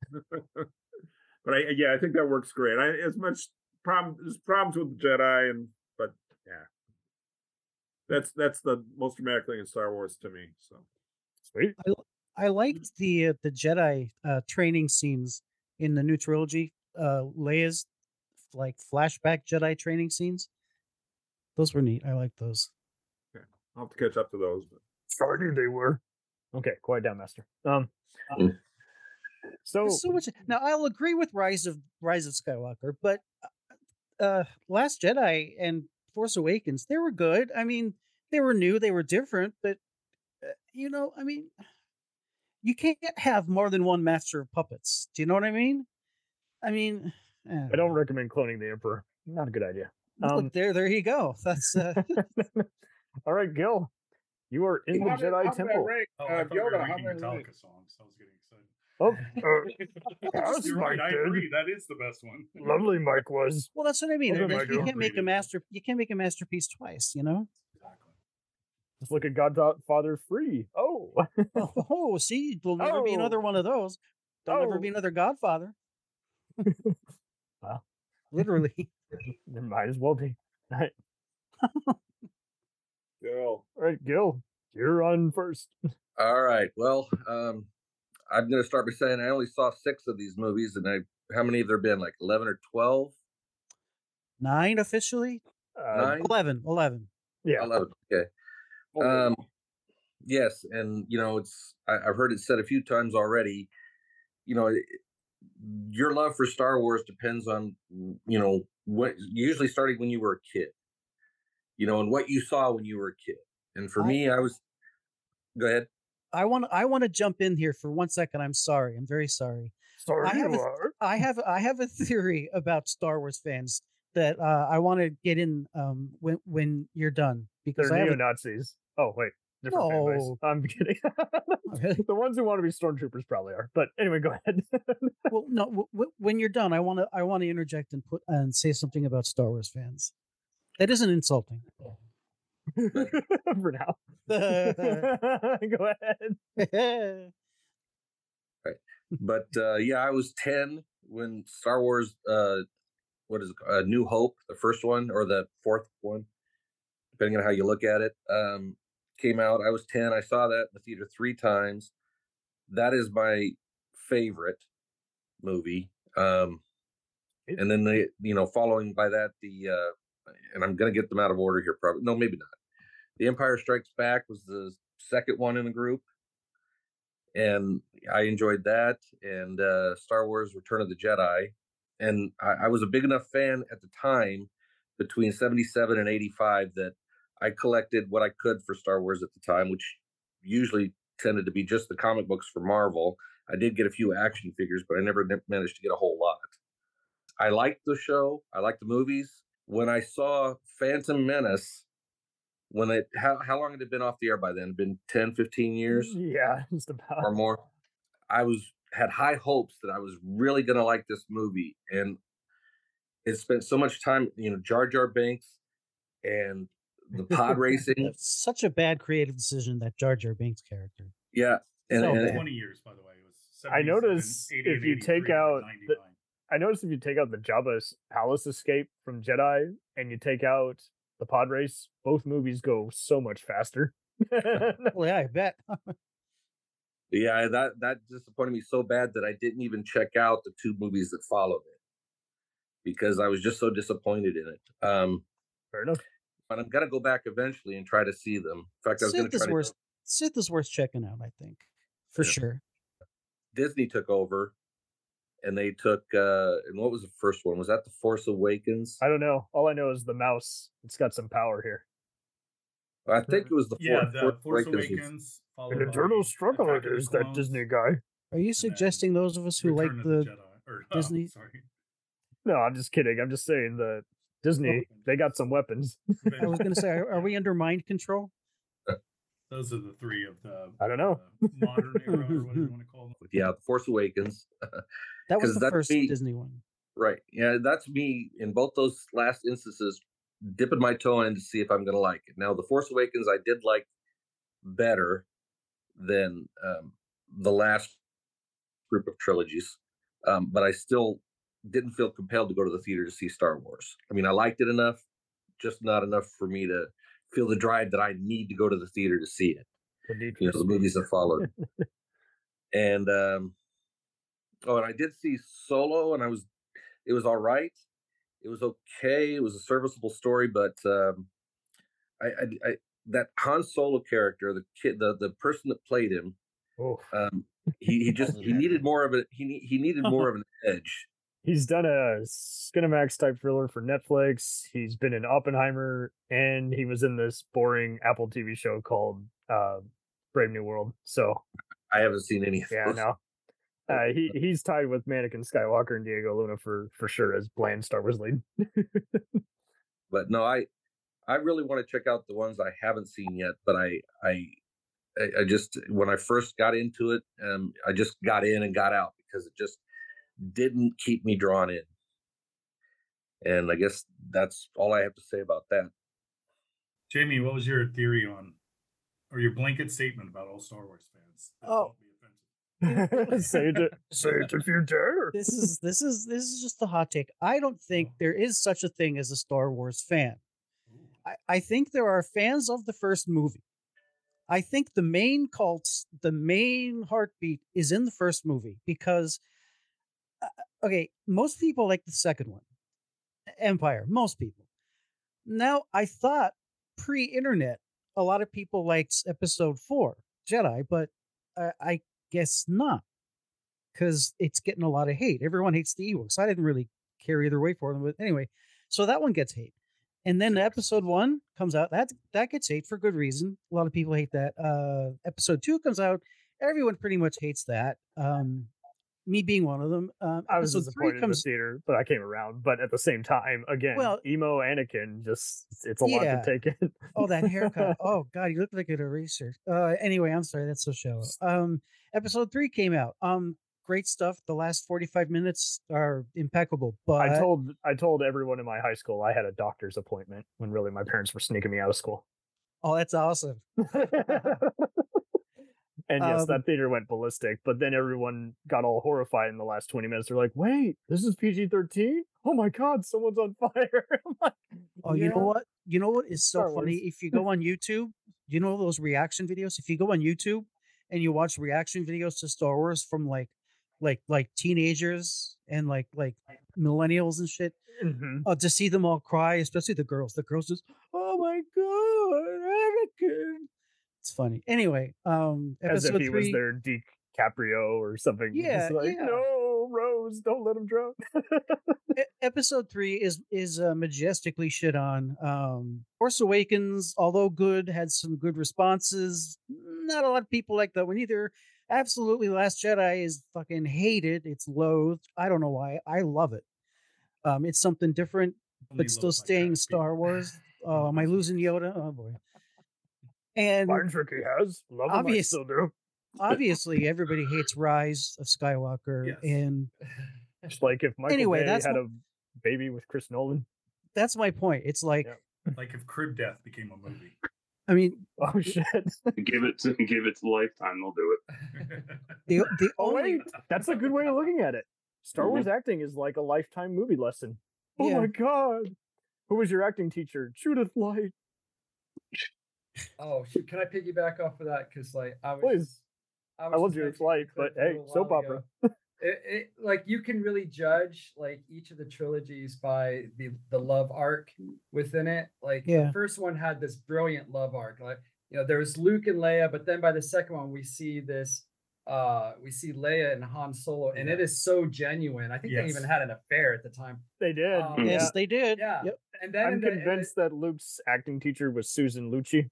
but I, yeah, I think that works great. I, as much problem, there's problems with the Jedi, and but yeah, that's that's the most dramatic thing in Star Wars to me. So, Sweet. I, I liked the uh, the Jedi uh, training scenes in the new trilogy. Uh, Leia's like flashback Jedi training scenes. Those were neat. I like those. okay. I'll have to catch up to those. But Sorry they were. Okay, quiet down, Master. Um. So There's so much. Now I'll agree with Rise of Rise of Skywalker, but uh, Last Jedi and Force Awakens, they were good. I mean, they were new, they were different, but uh, you know, I mean, you can't have more than one master of puppets. Do you know what I mean? I mean, eh, I don't recommend cloning the Emperor. Not a good idea. look, Um, there, there you go. That's uh, all right, Gil. You are in the How did- Jedi how did I Temple. rank, Oh, uh, I thought we were Yoda, how ranking did I rank? Metallica songs. I was getting excited. Oh, uh, that's You're Mike right. I did. agree. That is the best one. Lovely Mike was. well, that's what I mean. What did Like, I you do? can't make a master. You can't make a masterpiece twice. You know. Let's look at Godfather Free. Oh. Oh, oh, see, there'll never be Oh. another one of those. There'll never Oh. be another Godfather. Well, Literally. there might as well be. All right, Gil. all right, Gil, you're on first. All right. Well, um, I'm going to start by saying I only saw six of these movies, and I how many have there been? Like eleven or twelve? Nine officially. Uh, Nine? Eleven. Eleven. Yeah. Eleven. Okay. Um, yes, and you know it's I, I've heard it said a few times already. You know, it, your love for Star Wars depends on you know what usually starting when you were a kid. You know, and what you saw when you were a kid. And for I- me, I was. Go ahead. I want I want to jump in here for one second. I'm sorry. I'm very sorry. Sorry, I have you a, are. I have I have a theory about Star Wars fans that uh, I want to get in um, when when you're done because They're I have neo a, Nazis. Oh wait, different fan base. No. I'm kidding. The ones who want to be stormtroopers probably are. But anyway, go ahead. well, no. W- w- when you're done, I want to I want to interject and put and say something about Star Wars fans. That isn't insulting. For now. Go ahead. Right. But uh, yeah, I was ten when Star Wars, uh, what is it, uh, New Hope, the first one or the fourth one, depending on how you look at it, um, came out. I was ten. I saw that in the theater three times. That is my favorite movie. Um, and then they, you know, following by that, the uh, and I'm gonna get them out of order here, probably. No, maybe not. The Empire Strikes Back was the second one in the group, and I enjoyed that. And uh, Star Wars: Return of the Jedi, and I, I was a big enough fan at the time, between seventy-seven and eighty-five, that I collected what I could for Star Wars at the time, which usually tended to be just the comic books for Marvel. I did get a few action figures, but I never managed to get a whole lot. I liked the show. I liked the movies. When I saw Phantom Menace, when it, how, how long had it been off the air by then? Been ten, fifteen years? Yeah, just about. Or more. I was, had high hopes that I was really going to like this movie. And it spent so much time, you know, Jar Jar Binks and the pod racing. That's such a bad creative decision, that Jar Jar Binks character. Yeah. And, So and, bad. twenty years, by the way. It was I noticed seventy-seven, if you take eighty-eight, out eighty-three, the, I noticed if you take out the Jabba's palace escape from Jedi and you take out the pod race, both movies go so much faster. Well, yeah, I bet. yeah, that, that disappointed me so bad that I didn't even check out the two movies that followed it, because I was just so disappointed in it. Um, Fair enough. But I'm going to go back eventually and try to see them. In fact, I was going Sith to is try to. worth Sith is worth checking out, I think, for Yeah. sure. Disney took over, and they took. Uh, and what was the first one? Was that The Force Awakens? I don't know. All I know is the mouse. It's got some power here. I think it was the Yeah, Force, the Force Force Awakens. Awakens. followed An by eternal struggle Attack it of the is, that Clones, Disney guy. Are you suggesting those of us who Return like of the, the Jedi. Or, oh, Disney? sorry. No, I'm just kidding. I'm just saying that Disney, they got some weapons. I was going to say, are, are we under mind control? Those are the three of the I don't know. uh, modern era, or whatever you want to call them. Yeah, The Force Awakens. That was 'Cause the that's first me- Disney one. Right. Yeah, that's me in both those last instances, dipping my toe in to see if I'm going to like it. Now, The Force Awakens, I did like better than um, the last group of trilogies, um, but I still didn't feel compelled to go to the theater to see Star Wars. I mean, I liked it enough, just not enough for me to feel the drive that I need to go to the theater to see it. The need You know, for the speed. movies that followed. And um, oh, and I did see Solo, and I was, it was all right. It was okay. It was a serviceable story, but um, I, I, I, that Han Solo character, the kid, the the person that played him, Oh, um, he, he just he needed more of a he ne- he needed more of an edge. he's done a Skinamax type thriller for Netflix. He's been in Oppenheimer, and he was in this boring Apple T V show called uh, Brave New World. So I haven't seen any of yeah, those. no. Uh, he he's tied with Mannequin Skywalker and Diego Luna for for sure as bland Star Wars lead. But no, I I really want to check out the ones I haven't seen yet. But I I I I just when I first got into it, um, I just got in and got out because it just didn't keep me drawn in. And I guess that's all I have to say about that. Jamie, what was your theory on, or your blanket statement about all Star Wars fans? that Oh. won't be offensive? say it, say it if you dare. This is this is this is just a hot take. I don't think there is such a thing as a Star Wars fan. I, I think there are fans of the first movie. I think the main cults, the main heartbeat is in the first movie because, uh, okay, most people like the second one, Empire. Most people. Now, I thought pre-internet, a lot of people liked Episode Four, Jedi, but uh, I guess not, because it's getting a lot of hate. Everyone hates the Ewoks. I didn't really care either way for them, but anyway, so that one gets hate. And then episode one comes out. That that gets hate for good reason. A lot of people hate that. Uh, episode two comes out. Everyone pretty much hates that. Um, me being one of them. Um, I was episode three disappointed comes. in the theater, but I came around. But at the same time, again, Well, emo Anakin, just it's a lot yeah. to take in. Oh, that haircut. Oh God, you look like an eraser. Uh, anyway, I'm sorry. That's so shallow. Um, episode three came out. Um, great stuff. The last forty-five minutes are impeccable. But I told I told everyone in my high school I had a doctor's appointment when really my parents were sneaking me out of school. oh, that's awesome. And yes, Um, that theater went ballistic, but then everyone got all horrified in the last twenty minutes. They're like, wait, this is P G thirteen? Oh my God, someone's on fire. I'm like, Oh, you know "Yeah." what? You know what is so Star funny? Wars. If you go on YouTube, you know those reaction videos? If you go on YouTube and you watch reaction videos to Star Wars from like like like teenagers and like like millennials and shit, Mhm. uh, to see them all cry, especially the girls. The girls just, oh my God, Anakin. It's funny. Anyway, um As if episode he was three. their DiCaprio or something. Yeah, It's like, yeah. no, Rose, don't let him drown. E- episode three is is uh, majestically shit on. Um, Force Awakens, although good, had some good responses. Not a lot of people like that one either. Absolutely, Last Jedi is fucking hated. It's loathed. I don't know why. I love it. Um, it's something different, Only but still loathed by staying Jack Star Wars. Oh, am I losing Yoda? Oh boy. And Fine trick he has. Love him, I obvious- still do. obviously, everybody hates Rise of Skywalker, Yes. and Just like if Michael Anyway, Bay that's had wh- a baby with Chris Nolan. that's my point. It's like, Yeah. Like if Crib Death became a movie. I mean, Oh shit. Give it to give it to Lifetime, they'll do it. the the Oh only wait, that's a good way of looking at it. Star Wars acting is like a lifetime movie lesson. Oh Yeah. my God. Who was your acting teacher? Judith Light. Oh, shoot, can I piggyback off of that? Because like I was, Please. I, I was love just Judith mentioning Light, a but clip a hey, little soap while opera. ago. It, it like you can really judge like each of the trilogies by the the love arc within it. Like Yeah. the first one had this brilliant love arc. Like you know there was Luke and Leia, but then by the second one we see this. Uh, we see Leia and Han Solo, and it is so genuine. I think they Yes. even had an affair at the time. They did. Um, yes, yeah. they did. Yeah, Yep. and then I'm in the- in the- convinced that Luke's acting teacher was Susan Lucci.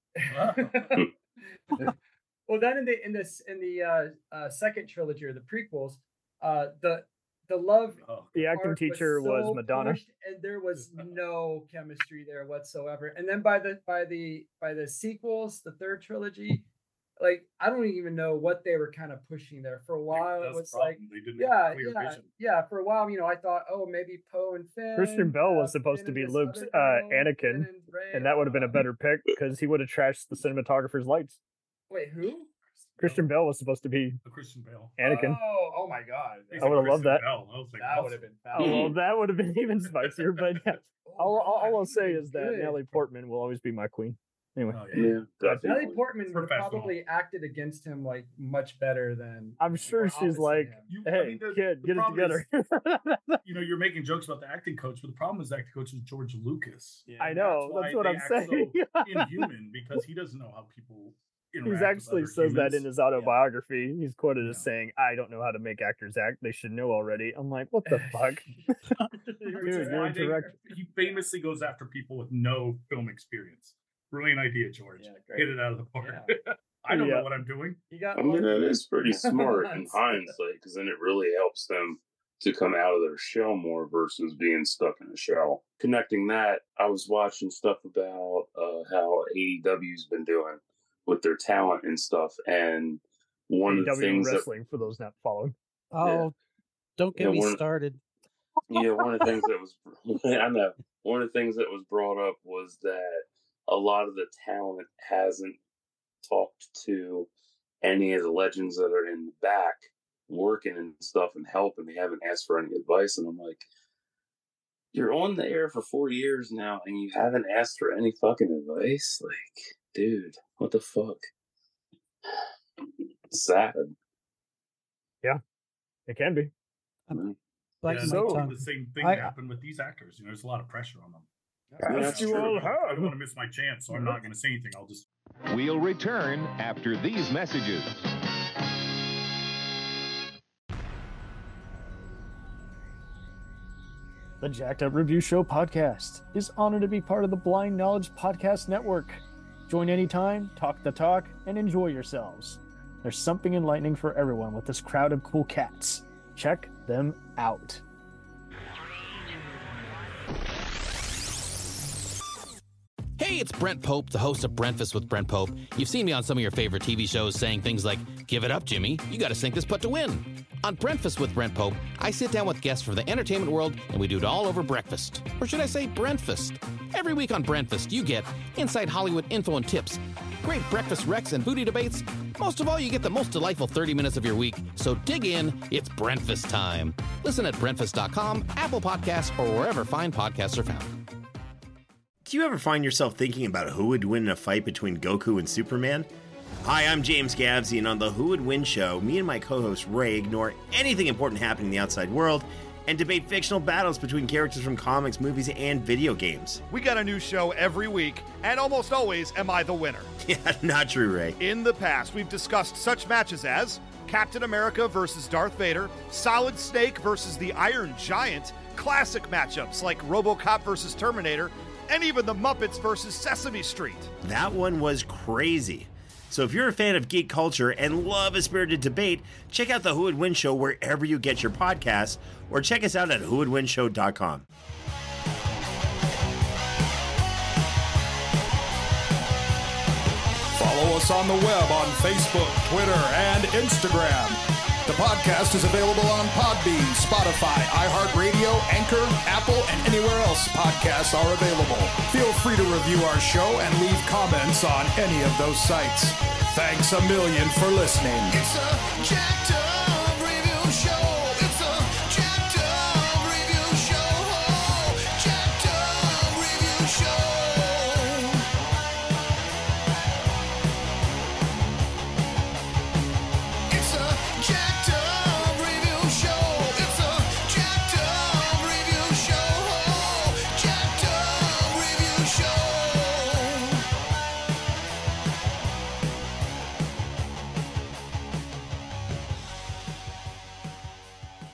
well, then in the in this in the uh, uh, second trilogy or the prequels, uh, the the love Oh, The acting arc teacher was, so Madonna. pushed, and there was no chemistry there whatsoever. And then by the by the by the sequels, the third trilogy, like I don't even know what they were kind of pushing there. For a while, it that's the was like, problem. They didn't yeah, have clear yeah, vision. yeah. For a while, you know, I thought, oh, maybe Poe and Finn. Christian Bell was uh, supposed Finn to and be this Luke's other uh, girl, Anakin, Finn and Rey. and that would have been a better pick because he would have trashed the cinematographer's lights. Wait, who? Christian Bell was supposed to be Uh, Christian Bale. Anakin. Oh, oh my God. They I said would've loved Christian that. Bale. I was like, That awesome. would have been Oh, fabulous. well, that would have been even spicier, but yeah. All, all, all I'll say is that good. Natalie Portman will always be my queen. Anyway, Oh, yeah. Yeah, That's- Natalie definitely. Portman would have Professional. probably acted against him like much better than. I'm sure or she's opposite like, him. You- I hey, mean, the- kid, the get it problem is- together. You know, you're making jokes about the acting coach, but the problem is the acting coach is George Lucas. I And know, why that's what they I'm act saying. So inhuman because he doesn't know how people interact. He's actually with says other that in humans. his autobiography. He's quoted as Yeah. saying, I don't know how to make actors act. They should know already. I'm like, what the fuck? Which Dude, is you're why a they- director. he famously goes after people with no film experience. Brilliant idea, George. Yeah, great. Hit it out of the park. Yeah. I don't Yeah. know what I'm doing. You got I mean, lucky. that is pretty smart in That's- hindsight because then it really helps them to come out of their shell more versus being stuck in a shell. Connecting that, I was watching stuff about uh, how A E W's been doing with their talent and stuff, and one of the A E W things that wrestling for those not following. Oh, don't get Yeah, me one- started. yeah, one of the things that was I know one of the things that was brought up was that a lot of the talent hasn't talked to any of the legends that are in the back working and stuff and helping. They haven't asked for any advice, and I'm like, you're on the air for four years now, and you haven't asked for any fucking advice. Like, dude, what the fuck? It's sad. It can be. Mm. Biting Yeah, my so- tongue. the same thing I- happened with these actors. You know, there's a lot of pressure on them. Yeah, that's you true. all I have. don't want to miss my chance, so I'm not going to say anything. I'll just. We'll return after these messages. The Jacked Up Review Show podcast is honored to be part of the Blind Knowledge Podcast Network. Join anytime, talk the talk, and enjoy yourselves. There's something enlightening for everyone with this crowd of cool cats. Check them out. Hey, it's Brent Pope, the host of Breakfast with Brent Pope. You've seen me on some of your favorite T V shows saying things like, "Give it up, Jimmy. You got to sink this putt to win." On Breakfast with Brent Pope, I sit down with guests from the entertainment world, and we do it all over breakfast. Or should I say Brentfast? Every week on Brentfast, you get inside Hollywood info and tips, great breakfast recs and booty debates. Most of all, you get the most delightful thirty minutes of your week. So dig in. It's Brentfast time. Listen at Brentfast dot com, Apple Podcasts, or wherever fine podcasts are found. Do you ever find yourself thinking about who would win in a fight between Goku and Superman? Hi, I'm James Gavsey, and on the Who Would Win show, me and my co-host Ray ignore anything important happening in the outside world and debate fictional battles between characters from comics, movies, and video games. We got a new show every week, and almost always am I the winner. Yeah, not true, Ray. In the past, we've discussed such matches as Captain America versus Darth Vader, Solid Snake versus the Iron Giant, classic matchups like RoboCop versus Terminator, and even the Muppets versus Sesame Street. That one was crazy. So if you're a fan of geek culture and love a spirited debate, check out the Who Would Win show wherever you get your podcasts, or check us out at who would win show dot com. Follow us on the web on Facebook, Twitter, and Instagram. The podcast is available on Podbean, Spotify, iHeartRadio, Anchor, Apple, and anywhere else podcasts are available. Feel free to review our show and leave comments on any of those sites. Thanks a million for listening. It's a jacked up